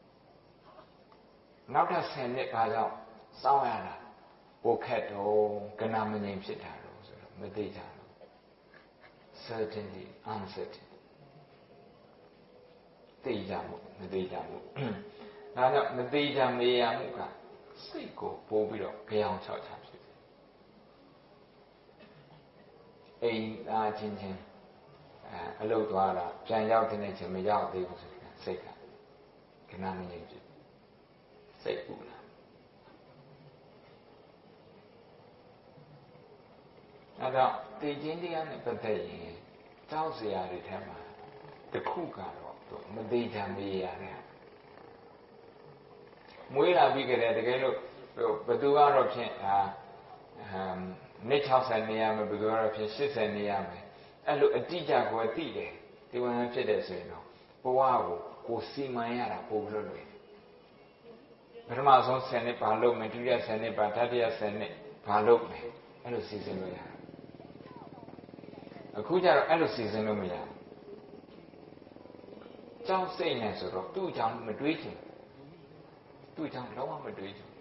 နောက်ထပ်ဆယ်မိနစ်ဘာကြောင့်စောင့်ရတာပိုခက်တော့ကနာမငြိမ်ဖြစ်တာတော့ဆိုတော့မသိကြဘူး certainty uncertainty သိကြမှုမသိကြမှုဒါကြောင့်မသိကြမေးရမှုကစိတ်ကိုပိုးပြီးတော့ကြောင်ချောက်ချဖြစ်တယ်အိမ်သားချင်းချင်းအဲအလုပ်သွားတာပြန်ရောက်တဲ့ချိန်မရောက်သေးဘူးဆိုရင်စိတ်ကကနာမငြိမ်ဖြစ်စိတ်ပူလာအဲ့တော့သိချင်းတရားနဲ့ပတ်သက်ရင်ကြောက်စရာတွေထဲမှာတစ်ခုကတော့သူမသိချင်မေးရတယ်မွေးလာပြီးကြတဲ့တကယ်လို့ဘသူကတော့ဖြင့်အာနှစ်၆၀နေရမယ်ဘသူကတော့ဖြင့်၈၀နေရမယ်အဲ့လိုအတိအကျကိုသိတယ်ဒီဝန်ဖြစ်တယ်ဆိုရင်တော့ဘဝကိုကိုစီမံရတာပို့လို့လွယ်ပထမဆုံးဆယ်နှစ်ပါလို့မယ်ဒုတိယဆယ်နှစ်ပါတတိယဆယ်နှစ်ပါလို့မယ်အဲ့လိုစီစဉ်လို့ရတယ်အခုကျတော့အဲ့လိုစီစဉ်လို့မရဘူးကြောက်စိတ်နဲ့ဆိုတော့သူ့ကြောင့်မတွေးချင်သူ့ကြောင့်လုံးဝမတွေးချင်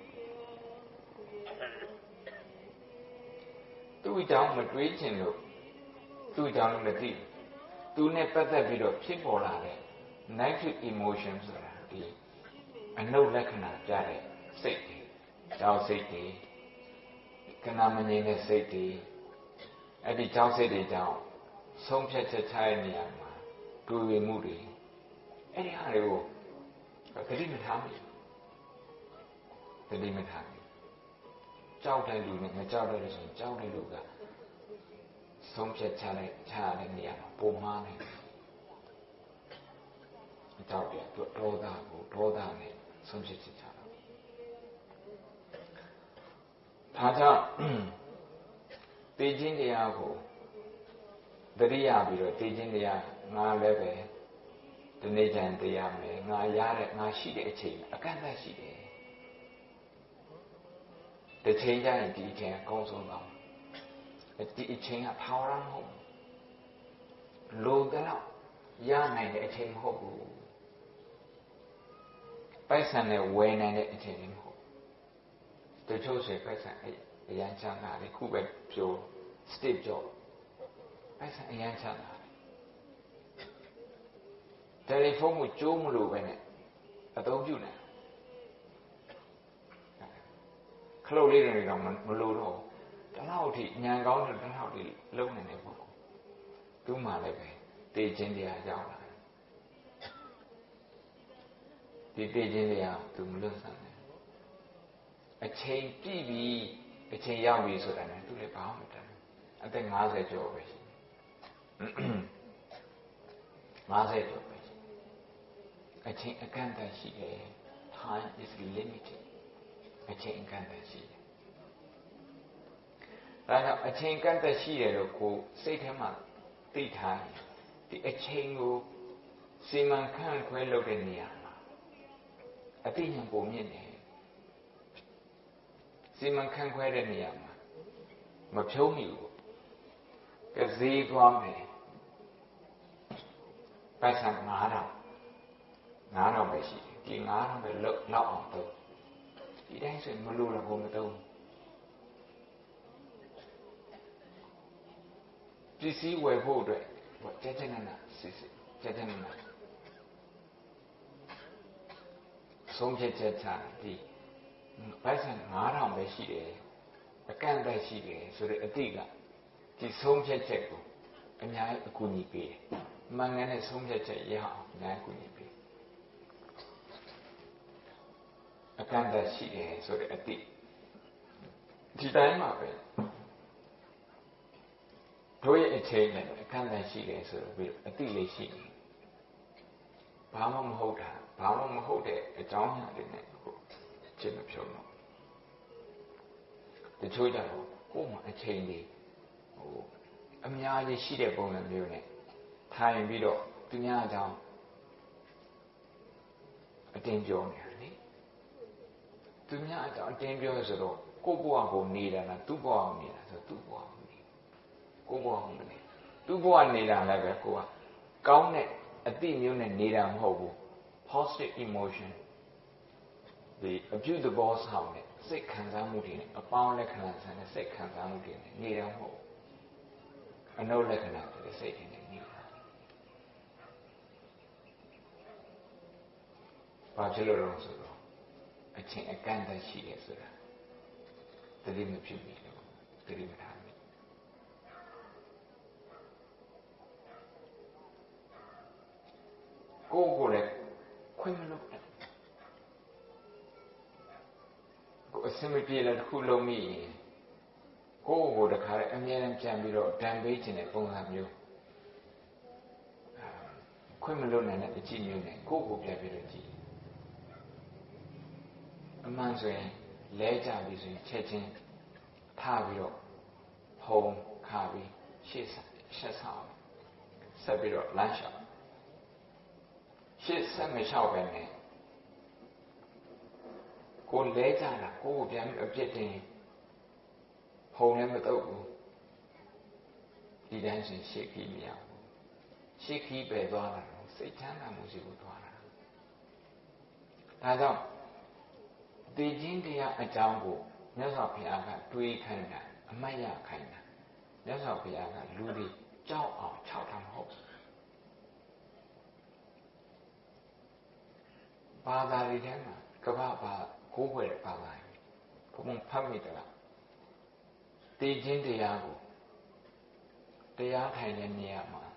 သူ့ကြောင့်မတွေးချင်လို့သူ့ကြောင့်မသိသူနဲ့ပတ်သက်ပြီးတော့ဖြစ်ပေါ်လာတဲ့ negative emotion ဆိုတာဒီအနုလက္ခဏာပြတဲ့စိတ်တွေကြောက်စိတ်တွေကနာမငြိမ်တဲ့စိတ်တွေအဲ့ဒီကြောက်စိတ်တွေကြောင့်ဆုံးဖြတ်ချက်ချတဲ့နေရာမှာတွေးဝေမှုတွေအဲ့ဒီဟာတွေကိုသတိမထားဘူးသတိမထားဘူးကြောက်တဲ့လူနဲ့မကြောက်တဲ့လူဆိုရင်ကြောက်တဲ့လူကဆုံးဖြတ်ချတဲ့ချရတဲ့နေရာမှာပုံမှားနေတယ်ကြောက်တယ်သူဒေါသကိုဒေါသနဲ့ဆုံးဖြတ်ချက်ချတာဒါကြောင့်သိခြင်းတရားကိုတတိယပြီးတော့သိခြင်းတရားငါလည်းပဲဒီနေ့ကျန်တရားမယ်ငါရတဲ့ငါရှိတဲ့အချိန်အကန့်အသတ်ရှိတယ်တစ်ချိန်ကျရင်ဒီအချိန်အကောင်းဆုံးတော့ဒီအချိန်ကထာဝရမဟုတ်လိုတော့ရနိုင်တဲ့အချိန်မဟုတ်ဘူးပိုက်ဆံနဲ့ဝယ်နိုင်တဲ့အချိန်မဟုတ်တချို့ဆိုပိုက်ဆံအရန်ချမ်းသာတယ်ခုပဲပြော Steve Jobs ပိုက်ဆံအရန်ချမ်းသာတယ်တယ်လီဖုန်းကိုကျိုးမလို့ပဲနဲ့အသုံးပြုနေခလုတ်လေးတွေတော့မလို့တော့တလောက်ထိညံကောင်းတဲ့တလောက်ထိလုံးနေတယ်ပေါ့သူ့မှာလည်းပဲတေခြင်းတရားရောက်လာဒီတေခြင်းတရားသူမလွတ်ဆန်တယ်အချိန်ပြည့်ပြီအချိန်ရောက်ပြီဆိုတာနဲ့သူလည်းဘာမှမတတ်ဘူးအသက်၅၀ကျော်ပဲရှိ၅၀ကျော်ပဲရှိအချိန်အကန့်အသတ်ရှိတယ် time is limited အချိန်အကန့်အသတ်ရှိတယ်ဒါကြောင့်အချိန်ကန့်သက်ရှိတယ်လို့ကိုစိတ်ထဲမှာသိထားတယ်ဒီအချိန်ကိုစီမံခန့်ခွဲလုပ်တဲ့နေရာမှာအသိဉာဏ်ပုံမြင့်တယ်စီမံခန့်ခွဲတဲ့နေရာမှာမဖြုံးမိဘူးကဈေးသွားမယ်ပိုက်ဆံငါးထောင်ငါးထောင်ပဲရှိတယ်ဒီငါးထောင်ပဲလောက်လောက်အောင်သုံးဒီတိုင်းဆိုမလို့တော့ဘုံမသုံးပစ္စည်းဝယ်ဖို့အတွက်ကြက်ကြက်နနာစစ်စစ်ကြက်ကြက်နနာဆုံးဖြတ်ချက်ချဒီပိုက်ဆံငါးထောင်ပဲရှိတယ်အကန့်အသတ်ရှိတယ်ဆိုတဲ့အတိကဒီဆုံးဖြတ်ချက်ကိုအများကြီးအကူအညီပေးတယ်မှန်ကန်တဲ့ဆုံးဖြတ်ချက်ရအောင်အများကြီးအကူအညီပေးအကန့်အသတ်ရှိတယ်ဆိုတဲ့အတိဒီတိုင်းမှာပဲတို့ရဲ့အချိန်နဲ့အကန့်အသတ်ရှိတယ်ဆိုတော့ပြီးအတိလေးရှိတယ်ဘာမှမဟုတ်တာဘာမှမဟုတ်တဲ့အကြောင်းအရာတွေနဲ့ကိုကျင့်မဖြုံးတော့တချို့ကြတော့ကိုယ်မှာအချိန်လေးဟိုအများကြီးရှိတဲ့ပုံစံမျိုးနဲ့ထိုင်ပြီးတော့သူများအကြောင်းအတင်းပြောနေတာလေသူများအကြောင်းအတင်းပြောဆိုတော့ကိုယ့်ဘဝကိုနေတာလားသူ့ဘဝကိုနေတာဆိုသူ့ဘဝကိုနေကိုယ့်ဘဝကိုမနေသူ့ဘဝနေတာလည်းပဲကိုကကောင်းတဲ့အတိမျိုးနဲ့နေတာမဟုတ်ဘူး positive emotion ဒီအပြုသဘောဆောင်တဲ့စိတ်ခံစားမှုတွေနဲ့အပေါင်းလက္ခဏာဆန်တဲ့စိတ်ခံစားမှုတွေနဲ့နေတာမဟုတ်အနုလက္ခဏာတွေစိတ်တွေနဲ့နေတာဘာဖြစ်လို့လဲဆိုတော့အချင်းအကန့်အသတ်ရှိတယ်ဆိုတာတတိမဖြစ်ဘူးလို့တတိမထားဘူးကိုယ်ကိုယ်လည်းခွင့်မလို့ကိုယ်အစမပြေလည်းတစ်ခုလုံးမိရင်ကိုယ်ကိုယ်တခါလည်းအမြဲတမ်းပြန်ပြီးတော့တန်ပေးခြင်းတဲ့ပုံစံမျိုးခွင့်မလို့နိုင်တဲ့အကြည့်မျိုးနဲ့ကိုယ်ကိုယ်ပြန်ပြီးတော့ကြည့်အမှန်ဆိုရင်လဲကြပြီးဆိုရင်ချက်ချင်းထားပြီးတော့ဟုံခါပြီးရှေ့ဆက်ရှက်ဆောင်ဆက်ပြီးတော့လမ်းလျှောက်ရှေ့ဆက်မလျှောက်ပဲနဲ့ကိုယ်လဲကြတာကိုယ်ကိုပြန်ပြီးအပြစ်တင်ဟုံလည်းမတော့ဘူးဒီတိုင်းဆိုရှေ့ခီးမရဘူးရှေ့ခီးပဲသွားတာစိတ်ချမ်းသာမှုရှိကိုသွားတာဒါကြောင့်ဒီချင်းတရားအကြောင်းကိုမြတ်စွာဘုရားကတွေးခိုင်းတာအမှတ်ရခိုင်းတာမြတ်စွာဘုရားကလူတွေကြောက်အောင်ခြောက်တာမဟုတ်ဘာသာတွေထဲမှာကမ္ဘာဘာကိုးကွယ်တဲ့ဘာသာဘုံဖတ်မိတယ်လားဒီချင်းတရားကိုတရားထိုင်တဲ့နေရာမှာ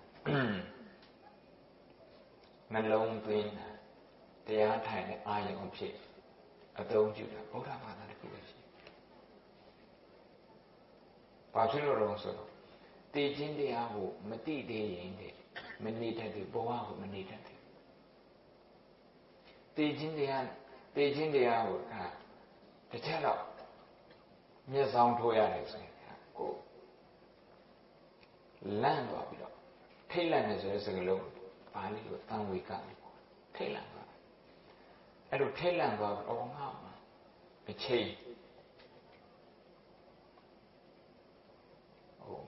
နှလုံးသွင်းတာတရားထိုင်တဲ့အာယုံအဖြစ်အသုံးပြုတာဗုဒ္ဓဘာသာတစ်ခုပဲရှိဘာဖြစ်လို့လဲဆိုတော့တည်ခြင်းတရားကိုမတိသေးရင်တဲ့မနေတတ်တဲ့ဘဝကိုမနေတတ်တဲ့တည်ခြင်းတရားတည်ခြင်းတရားကိုကတစ်ချက်တော့မျက်စောင်းထိုးရတယ်ဆိုရင်ကိုလန့်သွားပြီးတော့ထိတ်လန့်နေဆိုတဲ့စကားလုံးပါဠိလိုတန်ဝေကထိတ်လန့်သွားအဲ့လိုထိတ်လန့်သွားတော့ငါ့မှာအချိန်ဟို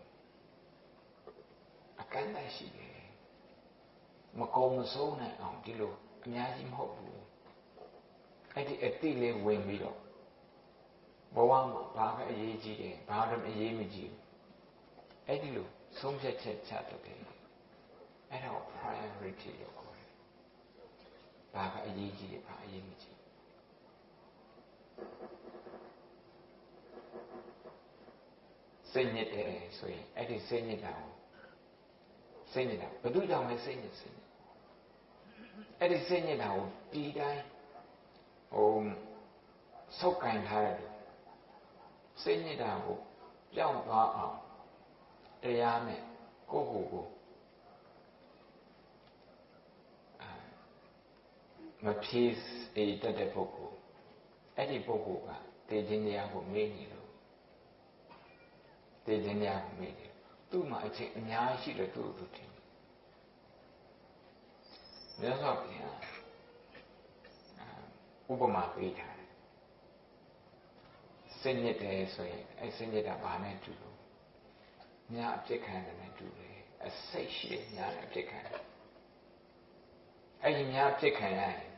အကန့်အသတ်ရှိတယ်မကုံမဆုံးနိုင်အောင်ဒီလိုအများကြီးမဟုတ်ဘူးအဲ့ဒီအတိလေးဝင်ပြီးတော့ဘဝမှာဘာကအရေးကြီးတယ်ဘာတော့အရေးမကြီးဘူးအဲ့ဒီလိုဆုံးဖြတ်ချက်ချတတ်တယ်အဲ့ဒါကို priority လို့ခေါ်တယ်ဘာကအရေးကြီးတယ်ဘာအရေးမကြီးစိတ်ညစ်တယ်ဆိုရင်အဲ့ဒီစိတ်ညစ်တာကိုစိတ်ညစ်တာဘယ်သူကြောင့်လဲစိတ်ညစ်စိတ်ညစ်အဲ့ဒီစိတ်ညစ်တာကိုဒီတိုင်းဟိုဆုပ်ကင်ထားတယ်စိတ်ညစ်တာကိုပြောင်းသွားအောင်တရားနဲ့ကိုယ့်ကိုယ်ကိုမဖြေးအေးတတ်တဲ့ပုဂ္ဂိုလ်အဲ့ဒီပုဂ္ဂိုလ်ကတည်ခြင်းတရားကိုမေ့နေလို့တည်ခြင်းတရားကိုမေ့နေသူ့မှာအချိန်အများကြီးရှိတယ်သူ့သူတင်မြတ်စွာဘုရားဥပမာပေးထားတယ်စစိတ်ညစ်တယ်ဆိုရင်အဲ့စိတ်ညစ်တာဘာနဲ့တူလို့ညာအဖြစ်ခံတယ်နဲ့တူတယ်အစိတ်ရှိတယ်ညာနဲ့အဖြစ်ခံတယ်အဲ့ဒီညာအဖြစ်ခံရရင်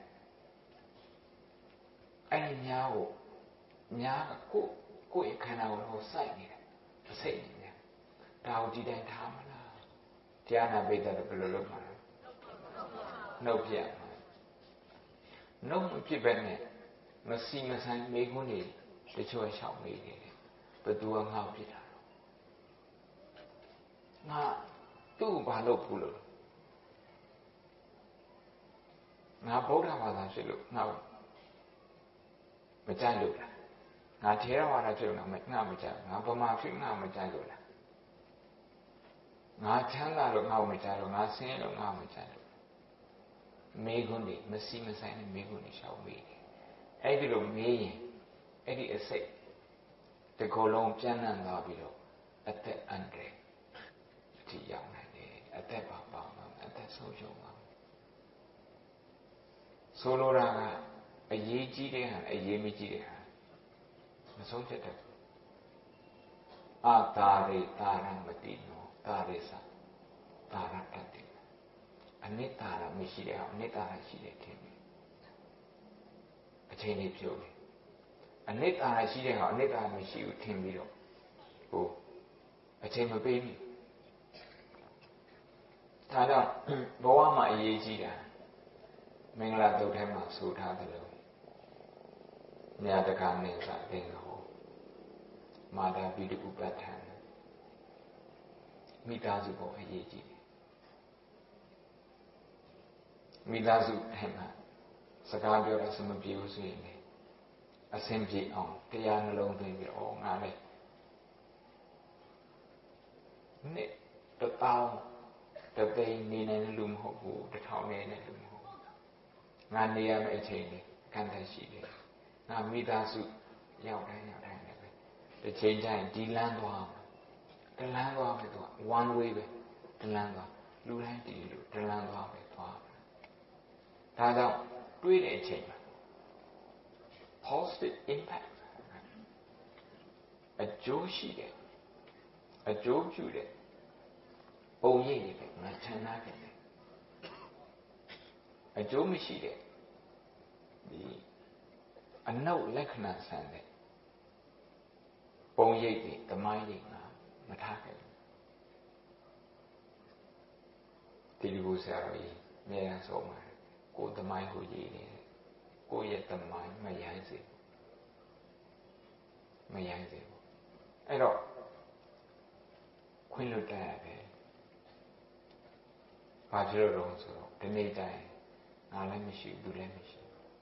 အဲ့ဒီညာကိုညာကိုကိုယ်ခန္ဓာကိုယ်ကိုစိုက်နေတယ်အစိတ်နေတယ်ဒါကိုဒီတိုင်းထားမလားတရားနာပိဋကဘယ်လိုလုပ်မှာလဲနှုတ်ပြနှုတ်မဖြစ်ပဲနဲ့မစီမဆိုင်မိခွန်းတွေတချို့ရှောက်မိနေတယ်ဘယ်သူကငါ့ဖြစ်တာငါသူ့ဘာလို့ဘူးလို့ငါဗုဒ္ဓဘာသာဖြစ်လို့ငါမကြိုက်လို့လားငါထေရဝါဒဖြစ်လို့ငါငါမကြိုက်ငါဗမာဖြစ်ငါမကြိုက်လို့လားငါချမ်းသာလို့ငါမကြိုက်လို့ငါဆင်းလို့ငါမကြိုက်လို့မိခွန်းတွေမစီမဆိုင်တဲ့မိခွန်းတွေရှောက်မိတယ်အဲ့ဒီလိုမေးရင်အဲ့ဒီအစိတ်တကောလုံးပြန့်နှံ့သွားပြီးတော့အသက်အန္တရာယ်အထိရောက်နိုင်တယ်အသက်ပါပါမှာအသက်ဆုံးရှုံးမှာဆိုလိုတာကအရေးကြီးတဲ့ဟာအရေးမကြီးတဲ့ဟာမဆုံးဖြတ်တဲ့အာတာရိတာရမတိနောတာရိသတာရတ္တိအနိတ္တာရမရှိတဲ့ဟာအနိတ္တာရရှိတဲ့ထင်တယ်အချိန်လေးပြောတယ်အနိတ္တာရရှိတဲ့ဟာအနိတ္တာရမရှိဘူးထင်ပြီးတော့ဟိုအချိန်မပေးဘူးဒါကြောင့်ဘဝမှာအရေးကြီးတာမင်္ဂလာတုတ်ထဲမှာဆိုထားတယ်လို့ညာတကာနေစာအင်းဟောမာတာပိတုဥပဋ္ဌာန်မိသားစုပေါ်အရေးကြီးတယ်မိသားစုထဲမှာစကားပြောတဲ့စမပြေဘူးဆိုရင်လေအဆင်ပြေအောင်တရားနှလုံးသွင်းပြီးတော့ငါလည်းနှစ်တပေါင်းတသိန်းနေနိုင်တဲ့လူမဟုတ်ဘူးတစ်ထောင်နေတဲ့လူမဟုတ်ဘူးငါနေရမယ့်အချိန်လေးကန့်သက်ရှိတယ်ငါမိသားစုရောက်တိုင်းရောက်တိုင်းလည်းပဲတစ်ချိန်ကျရင်ဒီလမ်းသွားတလမ်းသွားပဲသူက one way ပဲတလမ်းသွားလူတိုင်းတည်လို့တလမ်းသွားပဲသွားဒါကြောင့်တွေးတဲ့အချိန်မှာ positive impact အကျိုးရှိတယ်အကျိုးပြုတယ်ပုံရိပ်တွေပဲငါခြံထားခဲ့တယ်အကျိုးမရှိတဲ့ဒီအနုတ်လက္ခဏာဆန်တဲ့ပုံရိပ်တွေသမိုင်းတွေငါမထားခဲ့ဘူးဒီလိုဆရာတော်ကြီးအများအားဆုံးပါတယ်ကိုယ်သမိုင်းကိုရေးတယ်ကိုယ့်ရဲ့သမိုင်းမရိုင်းစေမရိုင်းစေဘူးအဲ့တော့ခွင့်လွတ်တယ်ပဲဘာဖြစ်လို့လဲဆိုတော့ဒီနေ့တိုင်းငါလည်းမရှိဘူးသူလည်းမရှိ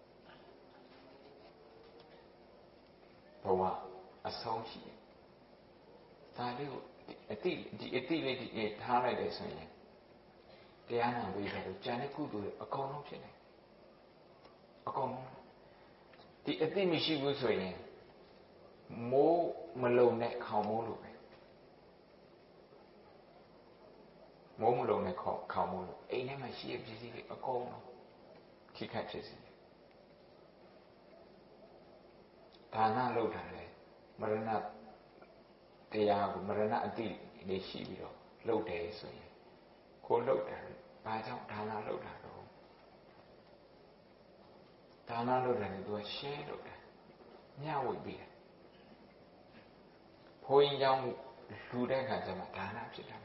ဘူးဘဝအဆုံးရှိတယ်ဒါလေးကိုအတိဒီအတိလေးဒီထားလိုက်တယ်ဆိုရင်တရားနာပြီးတော့ဉာဏ်နဲ့ကုသိုလ်အကုန်လုံးဖြစ်တယ်အကုန်လုံးဒီအတိမရှိဘူးဆိုရင်မိုးမလုံတဲ့ခေါင်မိုးလိုပဲမိုးမလုံတဲ့ခေါင်ခေါင်မိုးလိုအိမ်ထဲမှာရှိတဲ့ပစ္စည်းတွေအကုန်လုံးခိခတ်ဖြစ်စီဒါနလုပ်တာလေမရဏတရားကိုမရဏအတိလေးရှိပြီးတော့လုပ်တယ်ဆိုရင်ကိုလုပ်တယ်ဘာကြောင့်ဒါနလုပ်တာတော့ဒါနလုပ်တယ်သူကရှင်းလုပ်တယ်ညဝိပြီးတယ်ဘုန်းကြီးကြောင့်လူတဲ့ခါကျမှဒါနဖြစ်တာ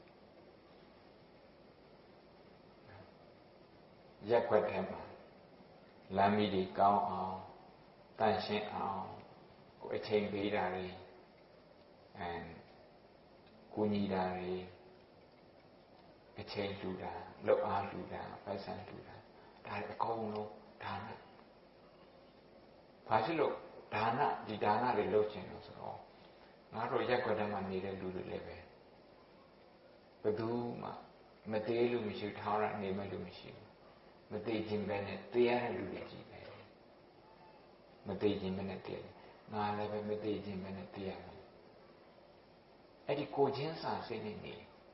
ရက်ွက်ထဲမှာလမ်းမီးတွေကောင်းအောင်တန့်ရှင်းအောင်ကိုအချိန်ပေးတာတွေအဲကိုညီတာတွေအချိန်လှူတာလောက်အားလှူတာပိုက်ဆံလှူတာဒါအကုန်လုံးဒါနဘာဖြစ်လို့ဒါနဒီဒါနတွေလုပ်ချင်လို့ဆိုတော့ငါတို့ရက်ွက်ထဲမှာနေတဲ့လူတွေလည်းပဲဘယ်သူမှမသေးလို့မရှိထားရနေမဲ့လို့မရှိဘူးမသေးခြင်းပဲနဲ့တရားတဲ့လူတွေကြီးပဲမသေးခြင်းပဲနဲ့တရားငါလည်းပဲမသေးခြင်းပဲနဲ့တရားမယ်အဲ့ဒီကိုချင်းစာစိတ်နဲ့နေ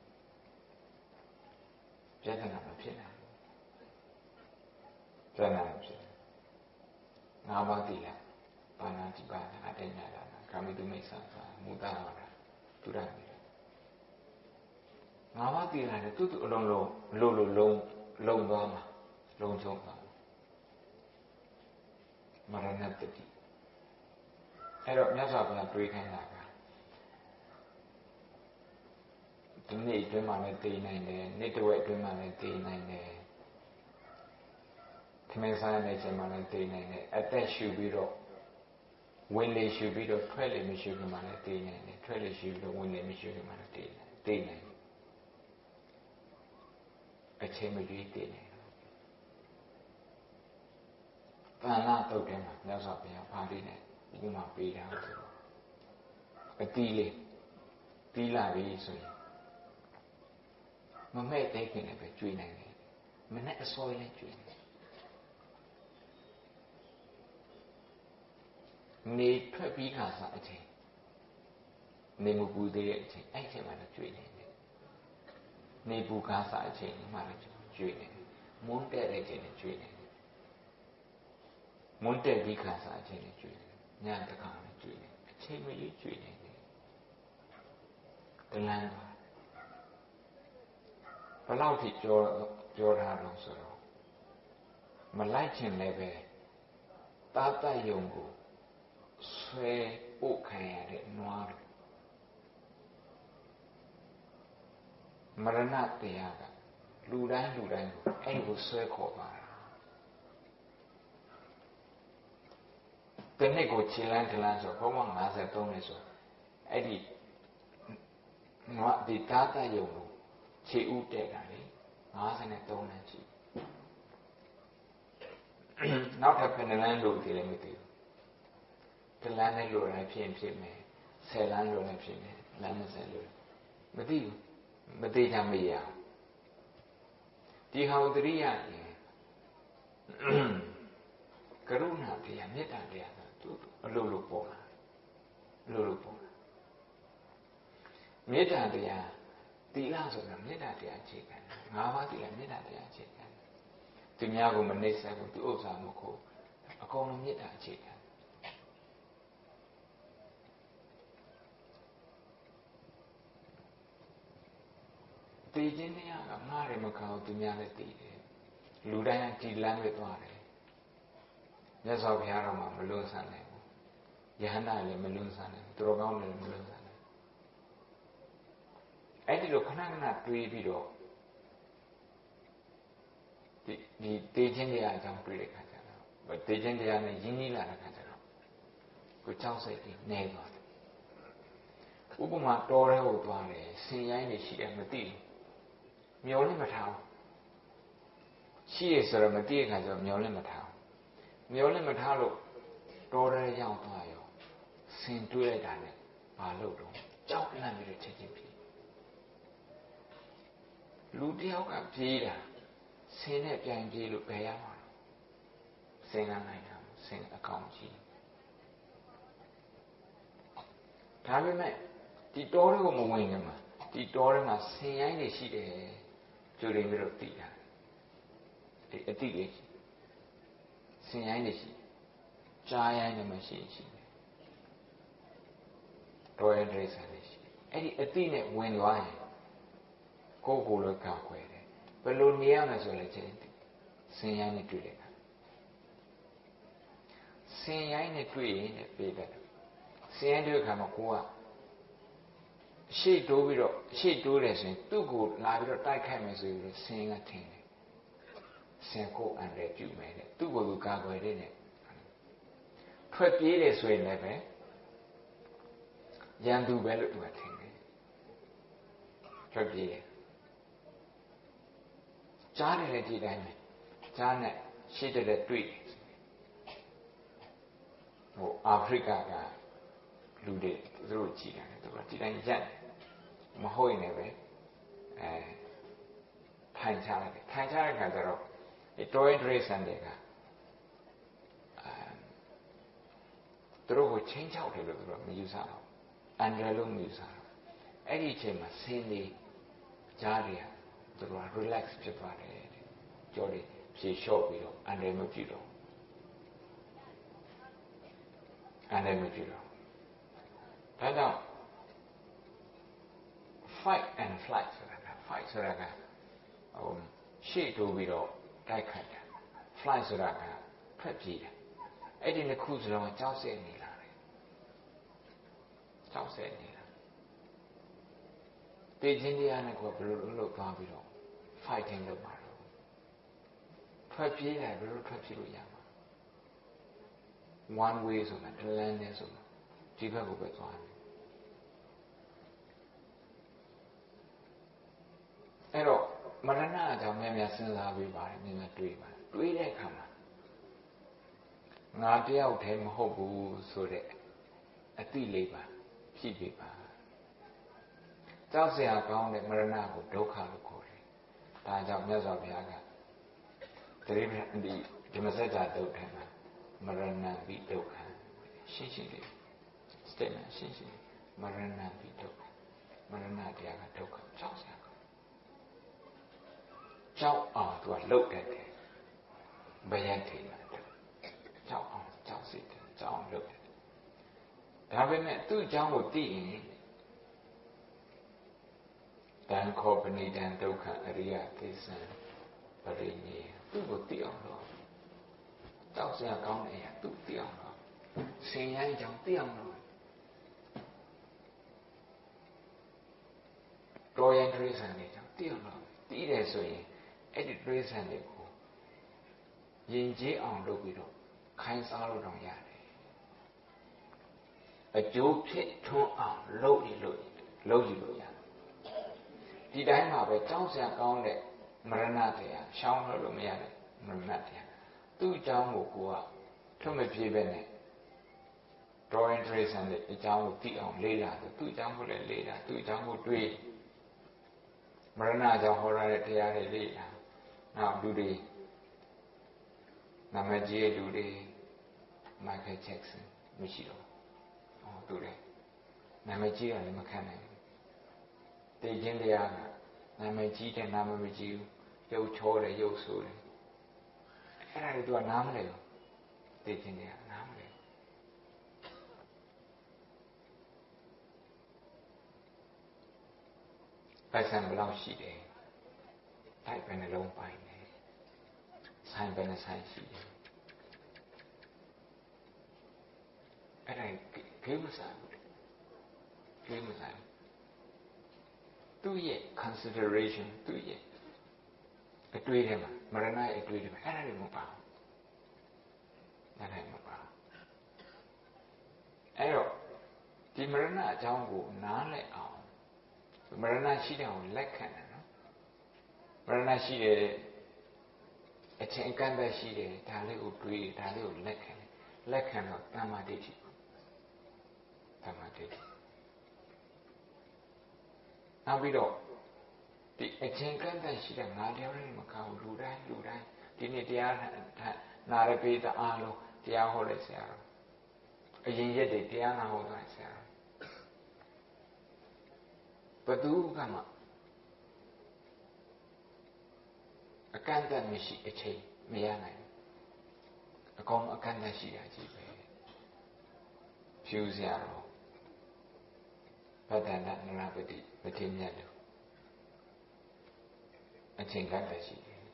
ပြဿနာမဖြစ်နိုင်ဘူးပြဿနာမဖြစ်ငါးပါးသီလဘာပါဏာတိပါဒအတ္တညာတာကာမိတုမိစ္ဆာသာမူတာဝါဒသူရမယ်ငါးပါးတည်လာတယ်တူတူအလုံးလုံးလုံးလုံးလုံးလုံးသွားမှာလုံးချုံသွားမရဏတတိအဲ့တော့မြတ်စွာဘုရားတွေးခိုင်းတာကဒီနေ့အတွင်းမှာလည်းတည်နိုင်တယ်နေ့တစ်ဝက်အတွင်းမှာလည်းတည်နိုင်တယ်ခမင်းစားနေချိန်မှာလည်းတည်နိုင်တယ်အသက်ရှူပြီးတော့ဝင်လေရှူပြီးတော့ထွက်လေမရှူခင်မှာလည်းတည်နိုင်တယ်ထွက်လေရှူပြီးတော့ဝင်လေမရှူခင်မှာလည်းတည်နိုင်တည်နိုင်အချိန်မရွေးတည်နိုင်တဏှာတုတ်တယ်မှာမြတ်စွာဘုရားပါဠိနဲ့ဥပမာပေးတာဆိုတော့အတီးလေးတီးလာပြီဆိုရင်မမဲ့တဲ့ခင်လည်းပဲကျွေးနိုင်တယ်မနဲ့အစောလည်းကျွေးနိုင်နေထွက်ပြီးခါစားအချိန်နေမပူသေးတဲ့အချိန်အဲ့ချိန်မှာလည်းကျွေးနိုင်တယ်နေပူခါစားအချိန်မှာလည်းကျွေးနိုင်တယ်မွန်းတဲ့တဲ့အချိန်လည်းကျွေးနိုင်တယ်မွန်းတဲ့ပြီးခါစားအချိန်လည်းကျွေးနိုင်တယ်ညတခါလည်းကျွေးနိုင်တယ်အချိန်မရွေးကျွေးနိုင်တယ်တလန်းပါဘယ်လောက်ထိကြောကြောထားတော့ဆိုတော့မလိုက်ချင်လည်းပဲတာတတ်ယုံကိုဆွဲပုတ်ခံရတဲ့နွားတို့မရဏတရားကလူတိုင်းလူတိုင်းကိုအဲ့ကိုဆွဲခေါ်ပါတနေ့ကိုခြေလန်းခြေလန်းဆိုဘုံမှာ၅၃နဲ့ဆိုအဲ့ဒီနွားဒီတာတတ်ယုံကိုခြေဥတဲ့တာလေ၅၃နဲ့ရှိနောက်ထပ်ဘယ်နှလန်းလို့ဒီလည်းမသိဘူးတလန်းနဲ့လို့လည်းဖြစ်ဖြစ်မယ်ဆယ်လန်းလို့လည်းဖြစ်မယ်လမ်း၂၀လို့မသိဘူးမသိချင်မရဒီဟာဥဒရိယရင်ကရုဏာတရားမေတ္တာတရားဆိုသူအလိုလိုပေါ်လာအလိုလိုပေါ်လာမေတ္တာတရားသီလဆိုတာမေတ္တာတရားအခြေခံတယ်ငါးပါးသီလမေတ္တာတရားအခြေခံတယ်သူများကိုမနှိမ့်ဆက်ဘူးသူဥစ္စာမခိုးအကုန်လုံးမေတ္တာအခြေခံတည်ခြင်းတရားကငါးရမကောင်းသူများလည်းတည်တယ်လူတိုင်းကကြည်လန်းပဲသွားတယ်မြတ်စွာဘုရားတော်မှာမလွန်ဆန်နိုင်ဘူးယဟန္တာလည်းမလွန်ဆန်နိုင်ဘူးသူတော်ကောင်းလည်းမလွန်ဆန်နိုင်အဲ့ဒီလိုခဏခဏတွေးပြီးတော့ဒီဒီတည်ခြင်းတရားအကြောင်းတွေးတဲ့ခါကျတော့တည်ခြင်းတရားနဲ့ရင်းနှီးလာတဲ့ခါကျတော့ကိုကြောက်စိတ်ကြီးနေသွားတယ်ဥပမာတော်ရဲကိုသွားတယ်ဆင်ရိုင်းနေရှိတယ်မသိဘူးမျောလည်းမထားဘူးရှိရဆိုတော့မသိတဲ့ခါကျတော့မျောလည်းမထားဘူးမျောလည်းမထားလို့တော်ရဲရောက်သွားရောဆင်တွေးလိုက်တာနဲ့ဘာလို့တော့ကြောက်လန့်ပြီးချက်ချင်းပြေးလူတယောက်ကပြေးတာဆင်းနဲ့ပြန်ပြေးလို့ဘယ်ရမှာဆင်းလာနိုင်တာဆင်းအကောင်ကြီးဒါပေမဲ့ဒီတောတွေကိုမဝင်ခင်မှာဒီတောတွေမှာဆင်းရိုင်းနေရှိတယ်ကျိုးရင်းပြီးတော့သိတာဒီအတိလေးဆင်းရိုင်းနေရှိကြားရိုင်းနေမှရှိရှိတယ်တောရဲ့ဒိဋ္ဌာန်လေးရှိအဲ့ဒီအတိနဲ့ဝင်သွားရင်ကိုယ်ကိုယ်လိုကောက်ွယ်တယ်ဘယ်လိုနေရမလဲဆိုလည်းချင်းဆင်းရိုင်းနဲ့တွေ့တယ်ဆင်းရိုင်းနဲ့တွေ့ရင်ပြေးတယ်ဆင်းရိုင်းတွေ့ခါမှာကိုကရှေ့တိုးပြီးတော့ရှေ့တိုးတယ်ဆိုရင်သူ့ကိုလာပြီးတော့တိုက်ခိုက်မယ်ဆိုပြီးဆင်းကထင်တယ်ဆင်းကိုအန်တယ်ပြုမယ်တဲ့သူ့ကိုယ်ကိုကာကွယ်တဲ့နဲ့ထွက်ပြေးတယ်ဆိုရင်လည်းပဲရန်သူပဲလို့သူကထင်တယ်ထွက်ပြေးတယ်ကြားတယ်လည်းဒီတိုင်းပဲကြားနဲ့ရှေ့တဲ့တွေ့ဟိုအာဖရိကကလူတွေသူတို့ကြည်တယ်သူကဒီတိုင်းရက်မဟုတ်ရင်လည်းပဲအဲထိုင်ချလိုက်တယ်ထိုင်ချတဲ့ခါကျတော့ဒီတော်ရင်ဒရိစံတွေကအဲသူတို့ကိုချင်းချောက်တယ်လို့သူတို့မယူဆတော့အန်ဒရလို့မယူဆတော့အဲ့ဒီအချိန်မှာဆင်းနေကြားရသူတို့က relax ဖြစ်သွားတယ်ကြော်တယ်ဖြေလျှော့ပြီးတော့အန်ဒရမပြုတော့လည်းမဖြစ်တော့ဒါကြောင့် fight and flight ဆိုတာက fight ဆိုတာကဟိုရှေ့တိုးပြီးတော့တိုက်ခိုက်တာ flight ဆိုတာကထွက်ပြေးတာအဲ့ဒီနှစ်ခုစလုံးကြောက်စဲနေလာတယ်ကြောက်စဲနေတာတေခြင်းတရားနဲ့ကိုဘယ်လိုလုပ်လို့သွားပြီးတော့ fighting လုပ်မှာတော့ထွက်ပြေးတယ်ဘယ်လိုထွက်ပြေးလို့ရမှာ one way ဆိုတာတလမ်းနဲ့ဆိုတာဒီဘက်ကိုပဲသွားတယ်အဲ့တော့မရဏအကြောင်းများများစဉ်းစားပြီးပါတယ်များများတွေးပါတွေးတဲ့အခါမှာငါတယောက်တည်းမဟုတ်ဘူးဆိုတဲ့အတိလေးပါဖြစ်ပြီပါကြောက်စရာကောင်းတဲ့မရဏကိုဒုက္ခလို့ခေါ်တယ်ဒါကြောင့်မြတ်စွာဘုရားကတတိပဒီဒီမဆက်ကြဒုက္ခမှာမရဏပိဒုက္ခရှင်းရှင်းလေး statement ရှင်းရှင်းမရဏပိဒုက္ခမရဏတရားကဒုက္ခကြောက်စရာကြောက်အောင်သူကလှုပ်တတ်တယ်ဘယက်ထိမှာကြောက်အောင်ကြောက်စိတ်တယ်ကြောက်အောင်လှုပ်တယ်ဒါပေမဲ့သူ့အကြောင်းကိုသိရင်တန်ခောပဏိတံဒုက္ခအရိယကိစ္စံပရိညေသူ့ကိုသိအောင်လို့ကြောက်စရာကောင်းတဲ့အရာသူ့သိအောင်လို့ဆင်းရဲကြောင်းသိအောင်လို့တော်ရင်ဒိဋ္ဌိဆန်နေကြောင်းသိအောင်လို့သိတယ်ဆိုရင်အဲ့ဒီဒိဋ္ဌိတွေကိုယဉ်ကျေးအောင်လုပ်ပြီးတော့ခိုင်းစားလို့တော့ရတယ်အကျိုးဖြစ်ထွန်းအောင်လုပ်ရလို့လုပ်ရလို့ရတယ်ဒီတိုင်းမှာပဲကြောက်စရာကောင်းတဲ့မရဏတရားရှောင်လို့မရတဲ့မရဏတရားသူ့အကြောင်းကိုကိုကထွတ်မပြေးပဲနဲ့ drawing trace နဲ့အကြောင်းကိုသိအောင်လေ့လာသူ့အကြောင်းကိုလည်းလေ့လာသူ့အကြောင်းကိုတွေးမရဏအကြောင်းဟောရတဲ့တရားတွေလေ့လာနောက်လူတွေနာမည်ကြီးလူတွေမိုက်ကယ်ဂျက်ဆန်မရှိတော့ဟောသူတွေနာမည်ကြီးတယ်မခံနိုင်ဘူးတေခြင်းတရားကနာမည်ကြီးတဲ့နာမည်မကြီးဘူးရုပ်ချောတယ်ရုပ်ဆိုးတယ်အဲ့ဒါတွေသူကနားမလဲဘူးတေခြင်းတရားနားမလဲပိုက်ဆံဘယ်လောက်ရှိတယ်တိုက်ပဲနှလုံးပိုင်တယ်ဆိုင်ပဲနှဆိုင်ရှိတယ်အဲ့ဒါဂိမ်းမဆိုင်ဘူးဂိမ်းမဆိုင်သူ့ရဲ့ consideration သူ့ရဲ့အတွေ့အထဲမှာမရဏရဲ့အတွေ့အထဲမှာအဲ့ဒါတွေမပါဘူးအဲ့ဒါမပါအဲ့တော့ဒီမရဏအကြောင်းကိုနားလည်အောင်မရဏရှိတဲ့ကိုလက်ခံတယ်နော်မရဏရှိတဲ့အချိန်ကန့်သက်ရှိတယ်ဒါလေးကိုတွေးဒါလေးကိုလက်ခံတယ်လက်ခံတော့တမ္မာဒိဋ္ဌိတမ္မာဒိဋ္ဌိနောက်ပြီးတော့ဒီအချိန်ကန့်သက်ရှိတဲ့ငါတရားတွေမကောင်းလူတိုင်းလူတိုင်းဒီနေ့တရားနာရပေတအားလုံးတရားဟောတဲ့ဆရာတော်အရင်ရက်တွေတရားနာဟောတဲ့ဆရာတော်ဘသူကမှအကန့်အသတ်မရှိအချိန်မရနိုင်ဘူးအကောင်အကန့်အသတ်ရှိတာကြီးပဲဖြူစရာတော့ဗဒ္ဒနာနရပတိမထေမြတ်လို့အချိန်ကန့်အသတ်ရှိတယ်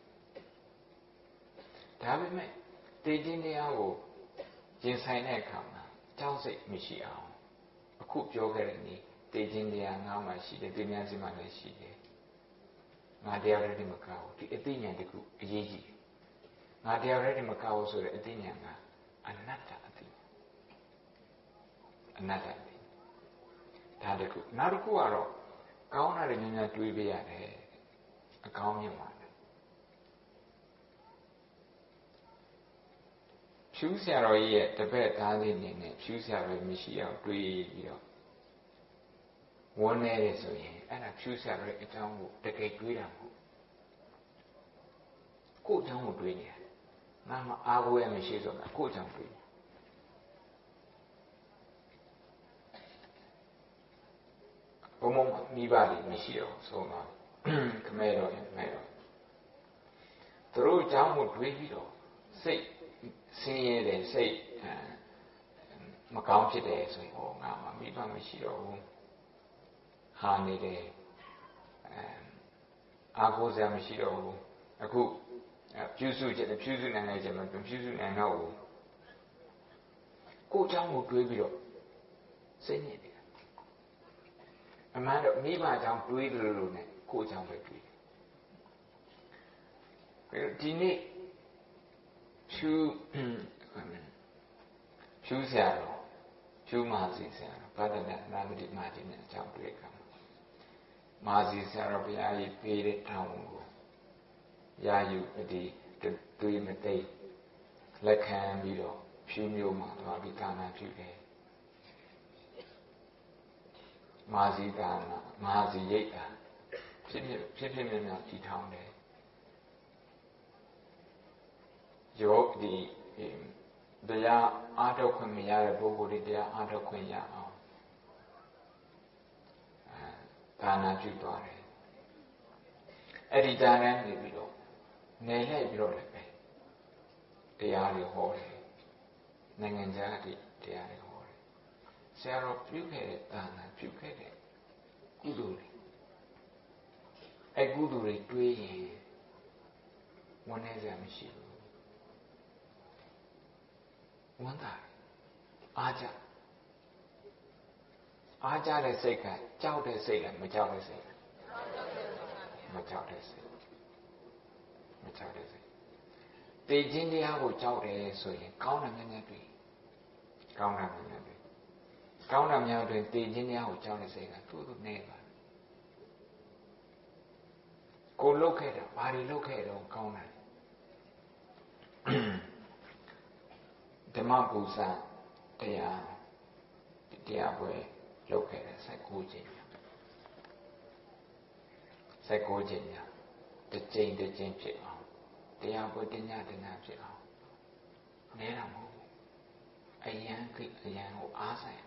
ဒါပေမဲ့တေခြင်းတရားကိုရင်ဆိုင်တဲ့အခါမှာကြောက်စိတ်မရှိအောင်အခုပြောခဲ့တဲ့နည်းတေခြင်းတရားငါးမှာရှိတယ်ပြညာစီမှာလည်းရှိတယ်ငါတရားတွေမကောက်ဘူးဒီအသိဉာဏ်တခုအရေးကြီးငါတရားတွေမကောက်ဘူးဆိုတဲ့အသိဉာဏ်ကအနတ္တအသိအနတ္တအသိဒါတခုနောက်တစ်ခုကတော့ကောင်းတာတွေများများတွေးပြရတယ်အကောင်းမြင်ပါတယ်ဖြူးဆရာတော်ကြီးရဲ့တပည့်သားလေးနေနဲ့ဖြူးဆရာတော်မရှိအောင်တွေးပြီးတော့ဝန်းနေတယ်ဆိုရင်အဲ့ဒါဖြူးဆရာတော်ရဲ့အကြောင်းကိုတကယ်တွေးတာမဟုတ်ကိုယ့်အကြောင်းကိုတွေးနေတာငါမှအားကိုးရမရှိဆိုတာကိုယ့်အကြောင်းတွေးဘုံဘုံမိဘတွေမရှိတော့ဆိုတော့ခမဲတော်ရင်မဲတော်သူတို့အကြောင်းကိုတွေးပြီးတော့စိတ်ဆင်းရဲတယ်စိတ်မကောင်းဖြစ်တယ်ဆိုရင်ဟောငါမှမိဘမရှိတော့ဘူးဟာနေတယ်အဲအာကိုစရာမရှိတော့ဘူးအခုပြုစုချက်ပြုစုနိုင်တဲ့ချက်မှာပြုစုနိုင်တော့ဘူးကိုเจ้าကိုတွေးပြီးတော့စိတ်ညစ်နေတာအမှန်တော့မိဘเจ้าတွေးတယ်လို့နဲ့ကိုเจ้าပဲတွေးတယ်ဒီနေ့ဖြူဖြူဆရာတော်ဖြူမာစီဆရာတော်ဘာသာနဲ့နာမတိမာတိနဲ့အကြောင်းတွေ့ကြမှာမာစီဆရာတော်ဘုရားကြီးပေးတဲ့တောင်းကိုရာယူပတိတွေးမသိလက်ခံပြီးတော့ဖြူမျိုးမှာသွားပြီးဒါနပြုတယ်မာစီဒါနမာစီရိတ်တာဖြစ်ဖြစ်ဖြစ်ဖြစ်များများကြည်ထောင်တယ်ယောဂီတရားအားထုတ်ခွင့်မရတဲ့ပုဂ္ဂိုလ်တွေတရားအားထုတ်ခွင့်ရအောင်အဲဒါနာပြုသွားတယ်အဲ့ဒီဒါနနေပြီးတော့နေလိုက်ပြီးတော့လည်းပဲတရားတွေဟောတယ်နိုင်ငံခြားတွေတရားတွေဟောတယ်ဆရာတော်ပြုခဲ့တဲ့ဒါနပြုခဲ့တဲ့ကုသိုလ်တွေအဲ့ကုသိုလ်တွေတွေးရင်ဝမ်းနည်းစရာမရှိဘူးဝမ်းသာအားကြအားကြတဲ့စိတ်ကကြောက်တဲ့စိတ်ကမကြောက်တဲ့စိတ်မကြောက်တဲ့စိတ်မကြောက်တဲ့စိတ်တေခြင်းတရားကိုကြောက်တယ်ဆိုရင်ကောင်းတာများများတွေ့ကောင်းတာများများတွေ့ကောင်းတာများတွေ့တေခြင်းတရားကိုကြောက်တဲ့စိတ်ကသူ့သူနေပါကိုလုတ်ခဲ့တာဘာတွေလုတ်ခဲ့တော့ကောင်းတယ်ဓမ္မပူဇာတရားတရားပွဲလုပ်ခဲ့တဲ့၁၉ကြိမ်ည၁၉ကြိမ်ညတစ်ကြိမ်တစ်ကြိမ်ဖြစ်အောင်တရားပွဲတညတညဖြစ်အောင်နဲတာမဟုတ်ဘူးအယံခိအယံကိုအားဆိုင်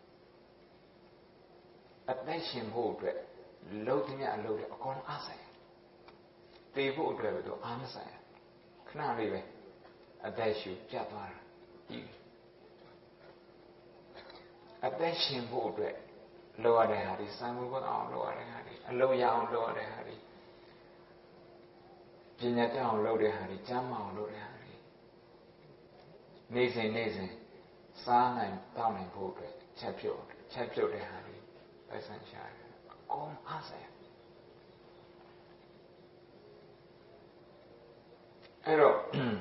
အသက်ရှင်ဖို့အတွက်လုပ်သမျှအလုပ်တွေအကုန်အားဆိုင်တည်ဖို့အတွက်ပဲတော့အားမဆိုင်ခဏလေးပဲအသက်ရှူပြတ်သွားတာအသက်ရှင်ဖို့အတွက်လိုရတဲ့ဟာဒီစံမှုကောအောင်လိုရတဲ့ဟာဒီအလုံးရအောင်လိုရတဲ့ဟာဒီပညာတတ်အောင်လုပ်တဲ့ဟာဒီကျမ်းမာအောင်လုပ်တဲ့ဟာဒီနေစဉ်နေစဉ်စားနိုင်တောင်းနိုင်ဖို့အတွက်ချက်ပြုတ်ချက်ပြုတ်တဲ့ဟာဒီပဲဆန်းရှာတယ်အကုန်အားဆိုင်အဲ့တော့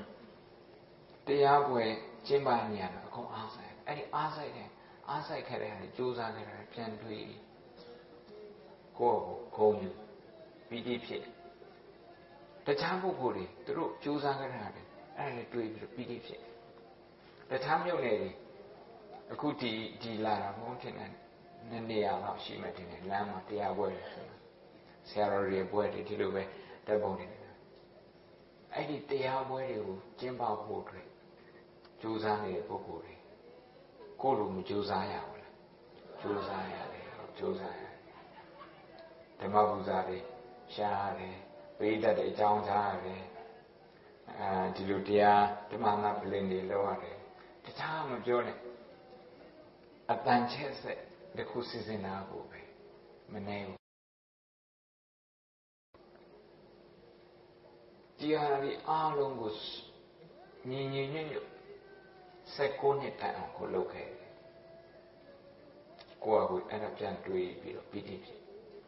တရားပွဲကျင့်ပါနေရတာအကုန်အားဆိုင်အဲ့ဒီအားဆိုင်တဲ့အားဆိုင်ခဲ့တဲ့ဟာကြိုးစားခဲ့တာပြန်တွေးကိုယ့်ကိုဂုံယူပြီးတိဖြစ်တခြားပုဂ္ဂိုလ်တွေသူတို့ကြိုးစားခဲ့တာတွေအဲ့ဒါတွေတွေးပြီးပြီးတိဖြစ်တခြားမြို့နယ်တွေအခုဒီဒီလာတာဘုန်းထင်တယ်နှစ်နေရာလောက်ရှိမှတင်တယ်လမ်းမှာတရားပွဲတွေဆရာတော်တွေပွဲတွေဒီလိုပဲတက်ပုံနေတယ်အဲ့ဒီတရားပွဲတွေကိုကျင်းပဖို့အတွက်ကြိုးစားနေတဲ့ပုဂ္ဂိုလ်တွေကိုယ်လိုမကြိုးစားရဘူးလားကြိုးစားရတယ်ကြိုးစားရတယ်ဓမ္မပူဇာတွေရှားရတယ်ပရိသတ်တွေအကြောင်းကြားရတယ်အဲဒီလိုတရားဓမ္မနာပလင်တွေလောက်ရတယ်တခြားမပြောနဲ့အတန်ချက်ဆက်တစ်ခုစီစဉ်တာကိုပဲမနေဘူးဒီဟာဒီအားလုံးကိုညီညီညွတ်ညွတ်၁၉နှစ်တိုင်အောင်ကိုလုပ်ခဲ့တယ်ကိုယ့်အကူအဲ့ဒါပြန်တွေးပြီးတော့ပြီးတိဖြစ်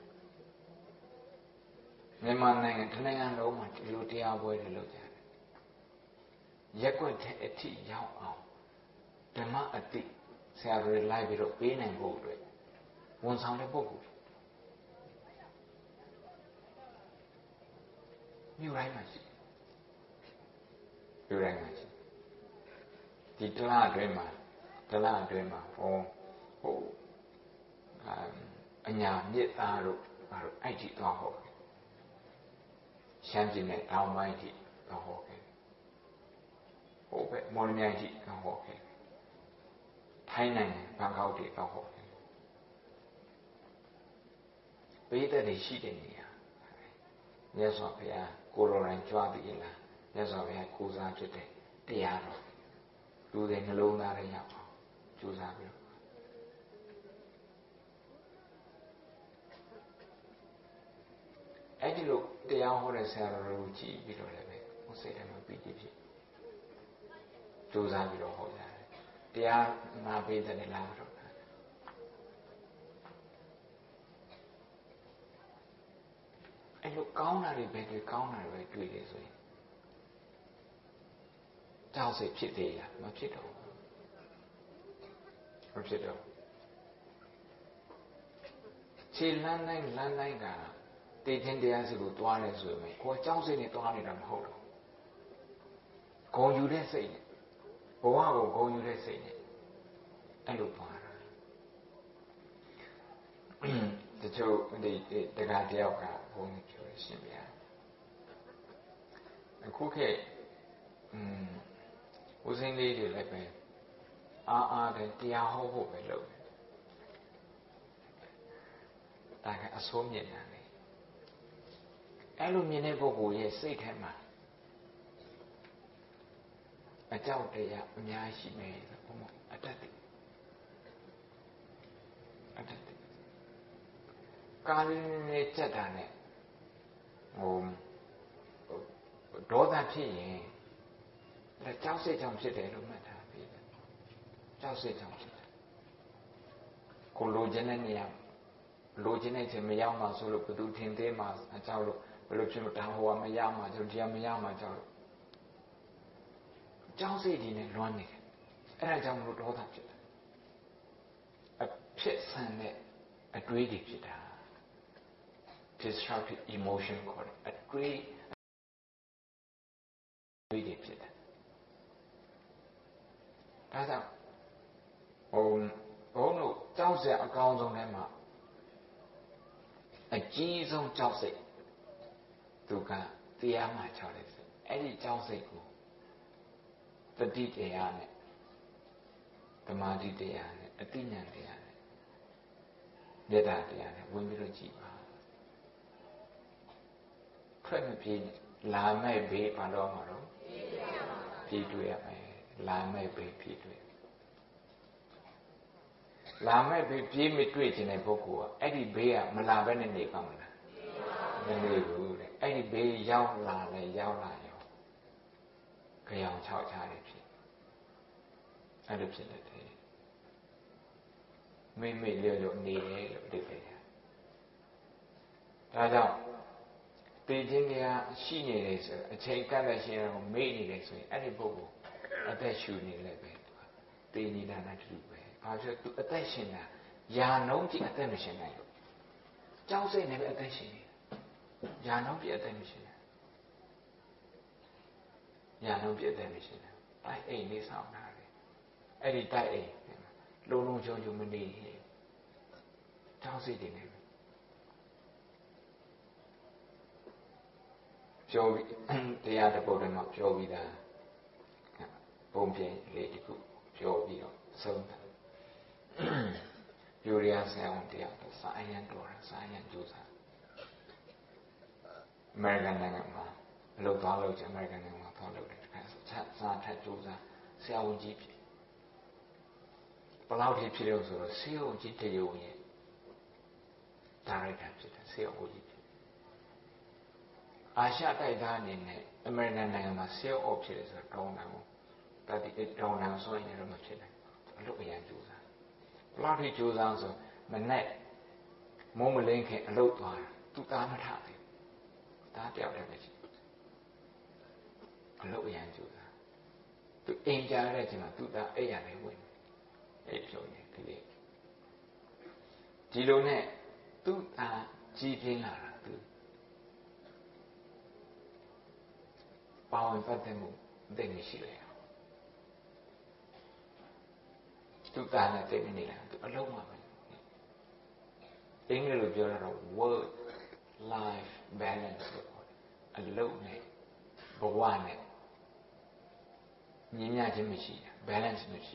မြန်မာနိုင်ငံတစ်နိုင်ငံလုံးမှာဒီလိုတရားပွဲတွေလုပ်ကြတယ်ရက်ွက်တဲ့အထိရောက်အောင်ဓမ္မအတိဆရာတွေလိုက်ပြီးတော့ပေးနိုင်ဖို့အတွက်ဝန်ဆောင်တဲ့ပုဂ္ဂိုလ်မြို့တိုင်းမှာရှိမြို့တိုင်းမှာရှိဒီတလားအတွင်းမှာတလားအတွင်းမှာဟောဟိုအညာမြစ်သားတို့ဘာလို့အဲ့ဒီသွားဟောရှမ်းပြည်နယ်တောင်ပိုင်းထိသွားဟောခဲ့ဟိုပဲမော်လမြိုင်ထိသွားဟောခဲ့ထိုင်းနိုင်ငံဘန်ကောက်ထိသွားဟောခဲ့ပေးတဲ့ရှိတဲ့နေရာမြတ်စွာဘုရားကိုလိုရိုင်းကြွားပြီးလားမြတ်စွာဘုရားကိုစားဖြစ်တဲ့တရားတော်လူတွေနှလုံးသားထဲရောက်အောင်ကြိုးစားပြီးတော့အဲ့ဒီလိုတရားဟောတဲ့ဆရာတော်တို့ကြည့်ပြီးတော့လည်းပဲဟိုစိတ်ထဲမှာပြီးပြီးဖြစ်ကြိုးစားပြီးတော့ဟောကြတယ်တရားနာပေးတဲ့လားတော့အဲ့လိုကောင်းတာတွေပဲတွေ့ကောင်းတာတွေပဲတွေ့တယ်ဆိုရင်ကြောက်စိတ်ဖြစ်သေးလားမဖြစ်တော့မဖြစ်တော့ခြေလန်းတိုင်းလန်းတိုင်းကတည်ခြင်းတရားစီကိုတွားနေဆိုရင်ကိုယ်ကြောက်စိတ်နဲ့တွားနေတာမဟုတ်တော့ဂုံယူတဲ့စိတ်နဲ့ဘဝကိုဂုံယူတဲ့စိတ်နဲ့အဲ့လိုတွားတာတချို့ဒီတရားတယောက်ကဘုန်းကြီးပြောရှင်ဗျာအခုခေတ်อืมဦးစင်းလေးတွေလည်းပဲအားအားတဲ့တရားဟောဖို့ပဲလုပ်တယ်ဒါကအဆိုးမြင်တာလေအဲ့လိုမြင်တဲ့ပုဂ္ဂိုလ်ရဲ့စိတ်ထဲမှာအကြောက်တရားအများရှိမယ်ဘုံအတ္တတိအတ္တတိကာလနဲ့ကြက်တာနဲ့ဟိုဒေါသဖြစ်ရင်ဒါကြောက်စိတ်ကြောင့်ဖြစ်တယ်လို့မှတ်ထားပြီကြောက်စိတ်ကြောင့်ဖြစ်တယ်ကိုလိုချင်တဲ့နေရာလိုချင်တဲ့ချိန်မရောက်မှဆိုလို့ဘယ်သူထင်သေးမှအကြောက်လို့ဘယ်လိုဖြစ်လို့ဒါဟိုကမရမှကျွန်တော်တရားမရမှကြောက်လို့ကြောက်စိတ်ဒီနဲ့လွမ်းနေတယ်အဲ့ဒါကြောင့်မလို့ဒေါသဖြစ်တယ်အဖြစ်ဆန်တဲ့အတွေးတွေဖြစ်တာ destructive emotion ခေါ်တယ်အတွေးအတွေးတွေဖြစ်တယ်ဒါကြောင့်ဟိုဘုန်းတို့ကြောက်စရာအကောင်းဆုံးထဲမှာအကြီးဆုံးကြောက်စိတ်သူကတရားမှချတဲ့စိတ်အဲ့ဒီကြောက်စိတ်ကိုတတိတရားနဲ့သမာဓိတရားနဲ့အတိညာဏ်တရားနဲ့မေတ္တာတရားနဲ့ဝင်ပြီးတော့ကြည့်ပါထွက်မပြေးလာမဲ့ဘေးဘာလို့မှာတော့ပြေးတွေ့ရမယ်လာမဲ့ဘေးပြေးတွေ့လာမဲ့ဘေးပြေးမတွေ့ခြင်းတဲ့ပုဂ္ဂိုလ်ကအဲ့ဒီဘေးကမလာဘဲနဲ့နေပါမလားမနေဘူးတဲ့အဲ့ဒီဘေးရောက်လာလဲရောက်လာရောကြောင်ချောက်ချတယ်ဖြစ်အဲ့လိုဖြစ်တယ်မိမိလျော့လျော့နေတယ်လို့သိတယ်ဒါကြောင့်တည်ခြင်းတရားရှိနေတယ်ဆိုအချိန်ကန့်သက်ရှိတယ်ကိုမေ့နေတယ်ဆိုရင်အဲ့ဒီပုဂ္ဂိုလ်အသက်ရှူနေလည်းပဲတည်နေတာနဲ့တူပဲဘာဖြစ်သူအသက်ရှင်တာယာနှုံးကြည့်အသက်မရှင်နိုင်လို့ကြောက်စိတ်နဲ့ပဲအသက်ရှင်နေယာနှုံးကြည့်အသက်မရှင်နိုင်ယာနှုံးကြည့်အသက်မရှင်နိုင်တိုက်အိမ်လေးဆောင်တာလေအဲ့ဒီတိုက်အိမ်လုံးလုံးချုံချုံမနေကြောက်စိတ်တွေနဲ့ပြောပြီးတရားတစ်ပုဒ်ထဲမှာပြောပြီးသားပုံပြင်လေးတစ်ခုပြောပြီးတော့ဆုံးတယ်ပြောရဆရာဝန်တရားတော့စာအယံတော်တာစာအယံကြိုးစားအမေရိကန်နိုင်ငံမှာအလုပ်သွားလုပ်ချင်အမေရိကန်နိုင်ငံမှာသွားလုပ်တယ်အဲစာစာထက်ကြိုးစားဆရာဝန်ကြီးဖြစ်ဘယ်လောက်ထိဖြစ်လို့ဆိုတော့ဆရာဝန်ကြီးတရုံရဲ့ဒါရိုက်တာဖြစ်တယ်ဆရာဝန်ကြီးအာရှတိုက်သားအနေနဲ့အမေရိကန်နိုင်ငံမှာဆဲအော့ဖြစ်တယ်ဆိုတော့တောင်းတကိုတတိအတောင်းတဆိုရင်လည်းမဖြစ်နိုင်အလုပ်အရန်ကြိုးစားဘယ်လောက်ထိကြိုးစားဆိုမနဲ့မိုးမလင်းခင်အလုပ်သွားတာသူသားမထဘူးသားတယောက်တည်းပဲရှိအလုပ်အရန်ကြိုးစားသူအိမ်ကြားတဲ့အချိန်မှာသူသားအိပ်ရတယ်ဝင်အိပ်ဖြုံနေဒီလေဒီလိုနဲ့သူသားကြီးပြင်းလာတာသူပါဝင်ပတ်သက်မှုသိနေရှိလေသူသားနဲ့သိနေလားသူအလုံးမှာပဲအင်္ဂလိပ်လိုပြောတော့ work life balance လို့ခေါ်တယ်အလုံးနဲ့ဘဝနဲ့ညီမျှခြင်းမရှိတာ balance မရှိ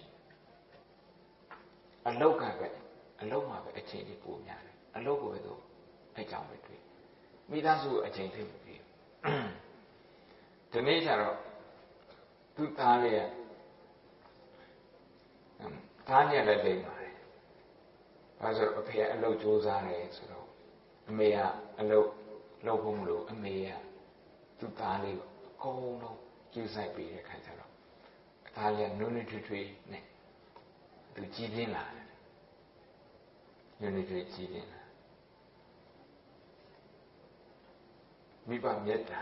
အလုံးကပဲအလုံးမှာပဲအချိန်ကြီးပိုများတယ်အလုံးကိုပဲသူအကြောင်းပဲတွေ့မိသားစုအချိန်သိမပြီးဒီနေ့ကျတော့သူသားလေးကသားနဲ့လည်းလိမ့်ပါတယ်ဘာလို့အဖေကအလုပ်ကြိုးစားတယ်ဆိုတော့အမေကအလုပ်လုပ်ဖို့မလို့အမေကသူ့သားလေးကိုအကုန်လုံးကျူးဆိုင်ပေးတဲ့ခါကျတော့သားလေးကနုနုထွေးထွေးနဲ့သူကြီးပြင်းလာတယ်နုနုထွေးကြီးပြင်းလာမိဘမေတ္တာ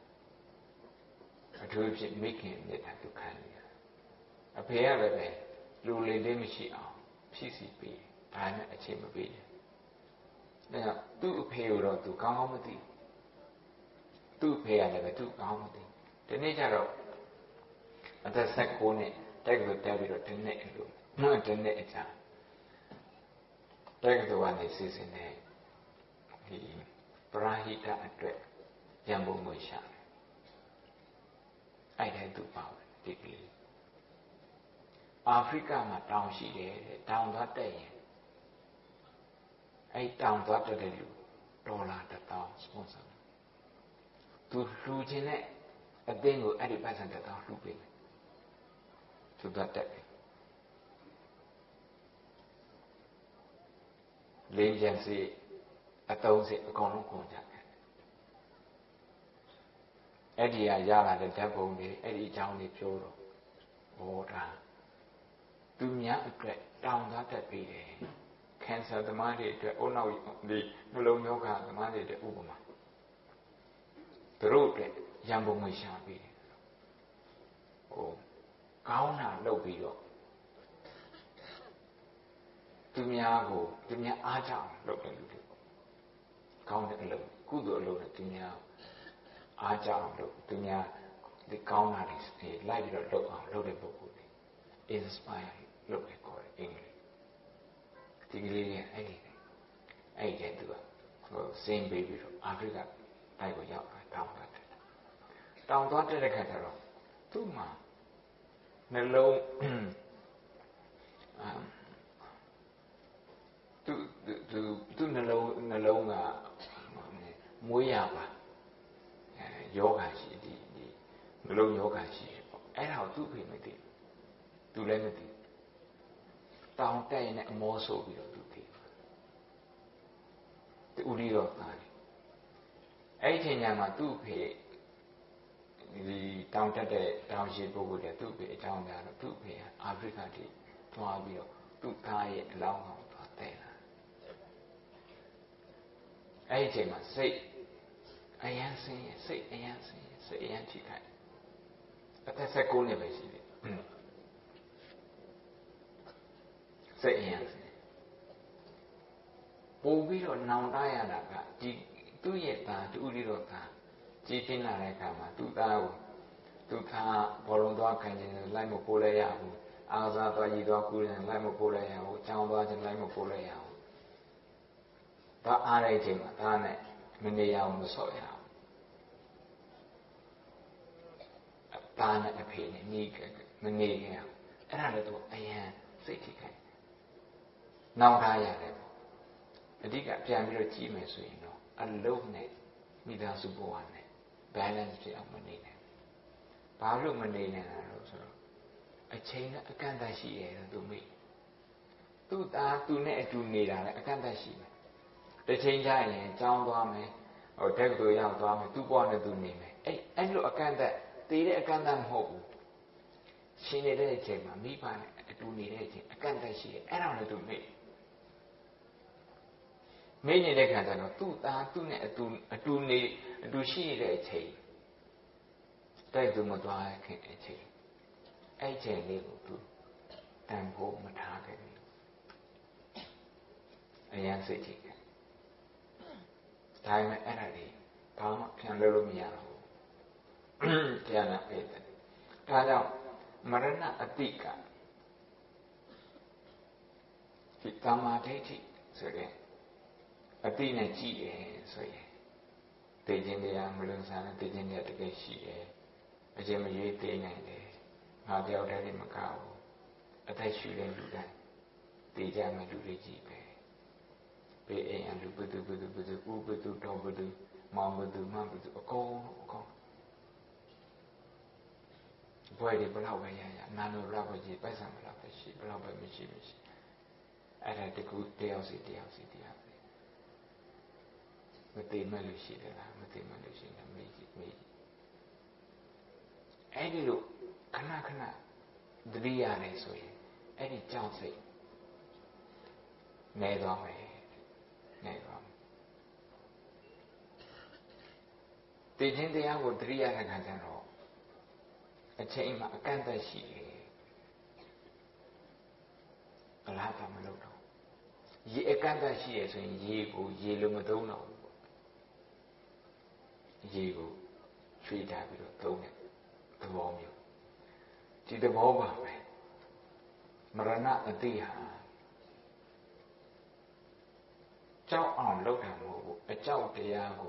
အထူးဖြစ်မိခင်မေတ္တာသူခံရတယ်အဖေကလည်းပဲလူလေးလေးမရှိအောင်ဖြည့်ဆည်းပေးဒါနဲ့အချိန်မပေးတယ်ဒါကြောင့်သူ့အဖေကိုတော့သူကောင်းကောင်းမသိသူ့အဖေကလည်းပဲသူ့ကောင်းမသိဒီနေ့ကျတော့အသက်၁၉နှစ်တက်ကလေးတက်ပြီးတော့ဒီနေ့အလိုမှန်တဲ့နေ့အကြာတက်ကလေးကနေစီစဉ်နေဒီပရာဟိတအတွက်ရန်ပုံငွေရှာတယ်အဲ့ဒါသူပါပဲဒီကလေးအာဖရိကမှာတောင်ရှိတယ်တဲ့တောင်သွားတက်ရင်အဲ့တောင်သွားတက်တဲ့လူဒေါ်လာတစ်သောင်းစပွန်ဆာသူလှူခြင်းနဲ့အသင်းကိုအဲ့ဒီပတ်စံတစ်သောင်းလှူပေးတယ်သူသွားတက်တယ်လင်းကျန်စီအတုံးစီအကုန်လုံးကုန်ကြတယ်အဲ့ဒီကရလာတဲ့ဓာတ်ပုံတွေအဲ့ဒီအကြောင်းတွေပြောတော့ဟောတာသူများအတွက်တောင်းတတ်ပြီးတယ်ကင်ဆာသမားတွေအတွက်အုံနောက်ဒီနှလုံးရောဂါသမားတွေအတွက်ဥပမာသူတို့အတွက်ရန်ပုံငွေရှာပေးတယ်ဟိုကောင်းတာလုပ်ပြီးတော့သူများကိုသူများအားကြအောင်လုပ်တယ်လူတွေကောင်းတဲ့အလုပ်ကုသိုလ်အလုပ်နဲ့သူများအားကြအောင်လုပ်သူများဒီကောင်းတာတွေလိုက်ပြီးတော့လုပ်အောင်လုပ်တဲ့ပုဂ္ဂိုလ်တွေ inspire လုပ်ရခေါ်တယ်အင်္ဂလိပ်ဒီကလေးကအဲ့ဒီအဲ့ဒီတူကဟိုစင်းပေးပြီးတော့အာဖရိကတိုက်ကိုရောက်တာတောင်းတတယ်တောင်းသွားတဲ့ခါကျတော့သူ့မှာနှလုံးအာသူသူသူနှလုံးနှလုံးကမွေးရပါအဲယောဂရှိဒီဒီနှလုံးယောဂရှိပေါ့အဲ့ဒါကိုသူ့ဖေမသိသူလည်းမသိတောင်းတက်ရင်အမောဆိုပြီးတော့သူသိတူလီတော့သားတယ်အဲ့ဒီချိန်ညမှာသူ့ဖေဒီတောင်းတက်တဲ့တောင်းရှိပုဂ္ဂိုလ်တွေသူ့ဖေအကြောင်းများတော့သူ့ဖေအာဖရိကတိသွားပြီးတော့သူ့သားရဲ့အလောင်းကောင်သွားတဲ့လာအဲ့ဒီချိန်မှာစိတ်အယံစင်းရဲ့စိတ်အယံစင်းရဲ့စိတ်အယံထိခိုက်အသက်၁၉နှစ်ပဲရှိတယ်စိတ်အယံစင်းပို့ပြီးတော့နောင်တရတာကဒီသူ့ရဲ့သားတူလီတော့သားကြီးပြင်းလာတဲ့အခါမှာသူ့သားကိုသူ့သားဘောလုံးသွားခံခြင်းလိုက်မပို့လိုက်ရဘူးအားစားသွားရည်သွားကူးတယ်လိုက်မပို့လိုက်ရဘူးကြောင်းသွားခြင်းလိုက်မပို့လိုက်ရဘူးဒါအားရခြင်းမှာဒါနဲ့မနေရအောင်မဆော့ရအောင်ဒါနဲ့အဖေနဲ့နေမနေရအောင်အဲ့ဒါလည်းသူအယံစိတ်ထိခိုက်နောင်တရတယ်အဓိကပြန်ပြီးတော့ကြည့်မယ်ဆိုရင်တော့အလုံးနဲ့မိသားစုဘဝနဲ့ balance ဖြစ်အောင်မနေနိုင်ဘူးဘာလို့မနေနိုင်တာလို့ဆိုတော့အချိန်နဲ့အကန့်အသတ်ရှိရတယ်သူမိသူ့သားသူနဲ့အတူနေတာလည်းအကန့်အသတ်ရှိတယ်တစ်ချိန်ကျရင်ကြောင်းသွားမယ်ဟိုတက်ကတူရောက်သွားမယ်သူ့ဘဝနဲ့သူနေမယ်အဲ့အဲ့လိုအကန့်အသတ်တည်တဲ့အကန့်အသတ်မဟုတ်ဘူးရှင်နေတဲ့အချိန်မှာမိဘနဲ့အတူနေတဲ့အချိန်အကန့်အသတ်ရှိတယ်အဲ့ဒါလည်းသူမိမင်းနေတဲ့ခါကျတော့သူ့သားသူ့နဲ့အတူအတူနေအတူရှိနေတဲ့အချိန်တိုက်သူမသွားခင်အချိန်အဲ့ချိန်လေးကိုသူတန်ဖို့မထားခဲ့ဘူးအရင်စိတ်ကြည့်တယ်ဒါပေမဲ့အဲ့ဒါလေးဘာမှပြန်လို့လို့မရဘူးတရားနာပေးတယ်ဒါကြောင့်မရဏအတိကဒီတမာဒိဋ္ဌိဆိုတဲ့အတိနဲ့ကြည့်တယ်ဆိုရင်သိခြင်းတရားမလွန်ဆန်တဲ့သိခြင်းတရားတကယ်ရှိတယ်အကျဉ်းမရွေးသိနိုင်တယ်ငါတယောက်တည်းမကဘူးအသက်ရှူတဲ့လူတိုင်းသိကြမယ်လူတွေကြီးပဲဘေးအိမ်အလူဘုသူဘုသူဘုသူဥဘုသူတော်ဘုသူမောင်ဘုသူမဘုသူအကုန်အကုန်ဘွယ်တွေဘလောက်ပဲရရနာမည်ဘလောက်ပဲကြီးပိုက်ဆံဘလောက်ပဲရှိဘလောက်ပဲမရှိမရှိအဲ့ဒါတကူတယောက်စီတယောက်စီတယောက်စီမသိမဲ့လို့ရှိတယ်လားမသိမဲ့လို့ရှိတယ်မေးကြည့်မေးကြည့်အဲ့ဒီလိုခဏခဏတတိရတယ်ဆိုရင်အဲ့ဒီကြောက်စိတ်နေသွားမယ်နေသွားမယ်တည်ခြင်းတရားကိုတတိယတဲ့ခါကျတော့အချိန်မှာအကန့်အသတ်ရှိတယ်အလားတူမလုပ်တော့ရေအကန့်အသတ်ရှိရဆိုရင်ရေကိုရေလိုမသုံးတော့ဘူးပေါ့ရေကိုချွေထားပြီးတော့သုံးတဲ့သဘောမျိုးဒီသဘောပါပဲမရဏအတိဟာကြောက်အောင်လုပ်တာမဟုတ်ဘူးအကြောက်တရားကို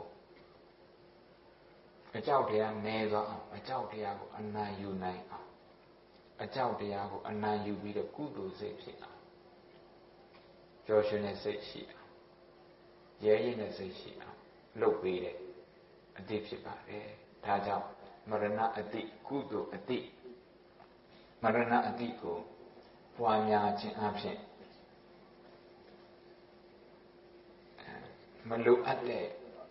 အကြောက်တရားနည်းသွားအောင်အကြောက်တရားကိုအနာယူနိုင်အောင်အကြောက်တရားကိုအနာယူပြီးတော့ကုသိုလ်စိတ်ဖြစ်အောင်ကြောရှင်တဲ့စိတ်ရှိအောင်ရဲရင်တဲ့စိတ်ရှိအောင်လုပ်ပေးတဲ့အတိဖြစ်ပါတယ်ဒါကြောင့်မရဏအတိကုသိုလ်အတိမရဏအတိကိုပွားများခြင်းအဖြစ်မလိုအပ်တဲ့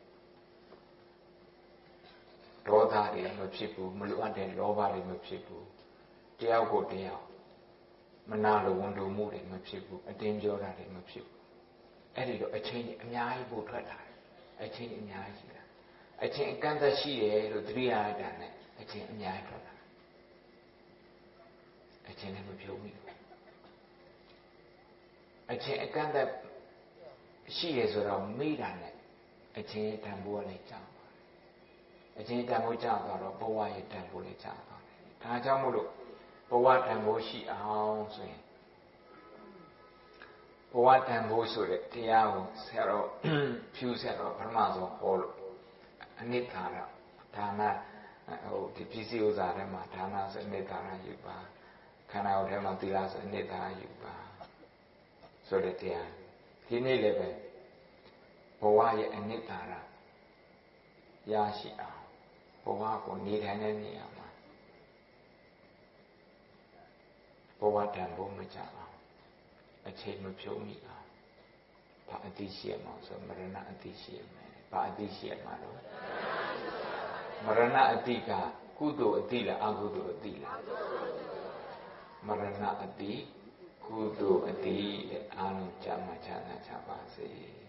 ဒေါသတွေမဖြစ်ဘူးမလိုအပ်တဲ့လောဘတွေမဖြစ်ဘူးတယောက်ကိုတယောက်မနာလိုဝန်တိုမှုတွေမဖြစ်ဘူးအတင်းပြောတာတွေမဖြစ်ဘူးအဲ့ဒီတော့အချင်းကြီးအများကြီးပို့ထွက်လာတယ်အချင်းကြီးအများကြီးရှိတာအချင်းအကန့်အသတ်ရှိတယ်လို့သတိရတာနဲ့အချင်းအများကြီးထွက်လာအချင်းလည်းမပြုံးဘူးအချင်းအကန့်အသတ်ရှိရဆိုတော့မိတာနဲ့အချင်းတန်ဖိုးလည်းကြောက်အချင်းတန်ဖိုးကြောက်တော့ဘဝရဲ့တန်ဖိုးလည်းကြောက်တော့ဒါကြောင့်မို့လို့ဘဝတန်ဖိုးရှိအောင်ဆိုရင်ဘဝတန်ဖိုးဆိုတဲ့တရားကိုဆရာတော်ဖြူဆရာတော်ပထမဆုံးဟောလို့အနိဋ္ဌာရဒါနဟိုဒီပစ္စည်းဥစ္စာထဲမှာဒါနဆိုအနိဋ္ဌာရယူပါခန္ဓာကိုယ်ထဲမှာသီလဆိုအနိဋ္ဌာရယူပါဆိုတဲ့တရားဒီနေ့လည်းပဲဘဝရဲ့အနိဋ္ဌာရရရှိအောင်ဘဝကိုနေထိုင်တဲ့နေရာမှာဘဝတန်ဖိုးမကြအောင်အချိန်မဖြုံးမိအောင်ဘာအတိရှိရမှာဆိုမရဏအတိရှိရမယ်ဘာအတိရှိရမှာလို့မရဏအတိကကုသိုလ်အတိလားအကုသိုလ်အတိလားမရဏအတိကုသိုလ်အတိတဲ့အားလုံးကြမှာချမ်းသာကြပါစေ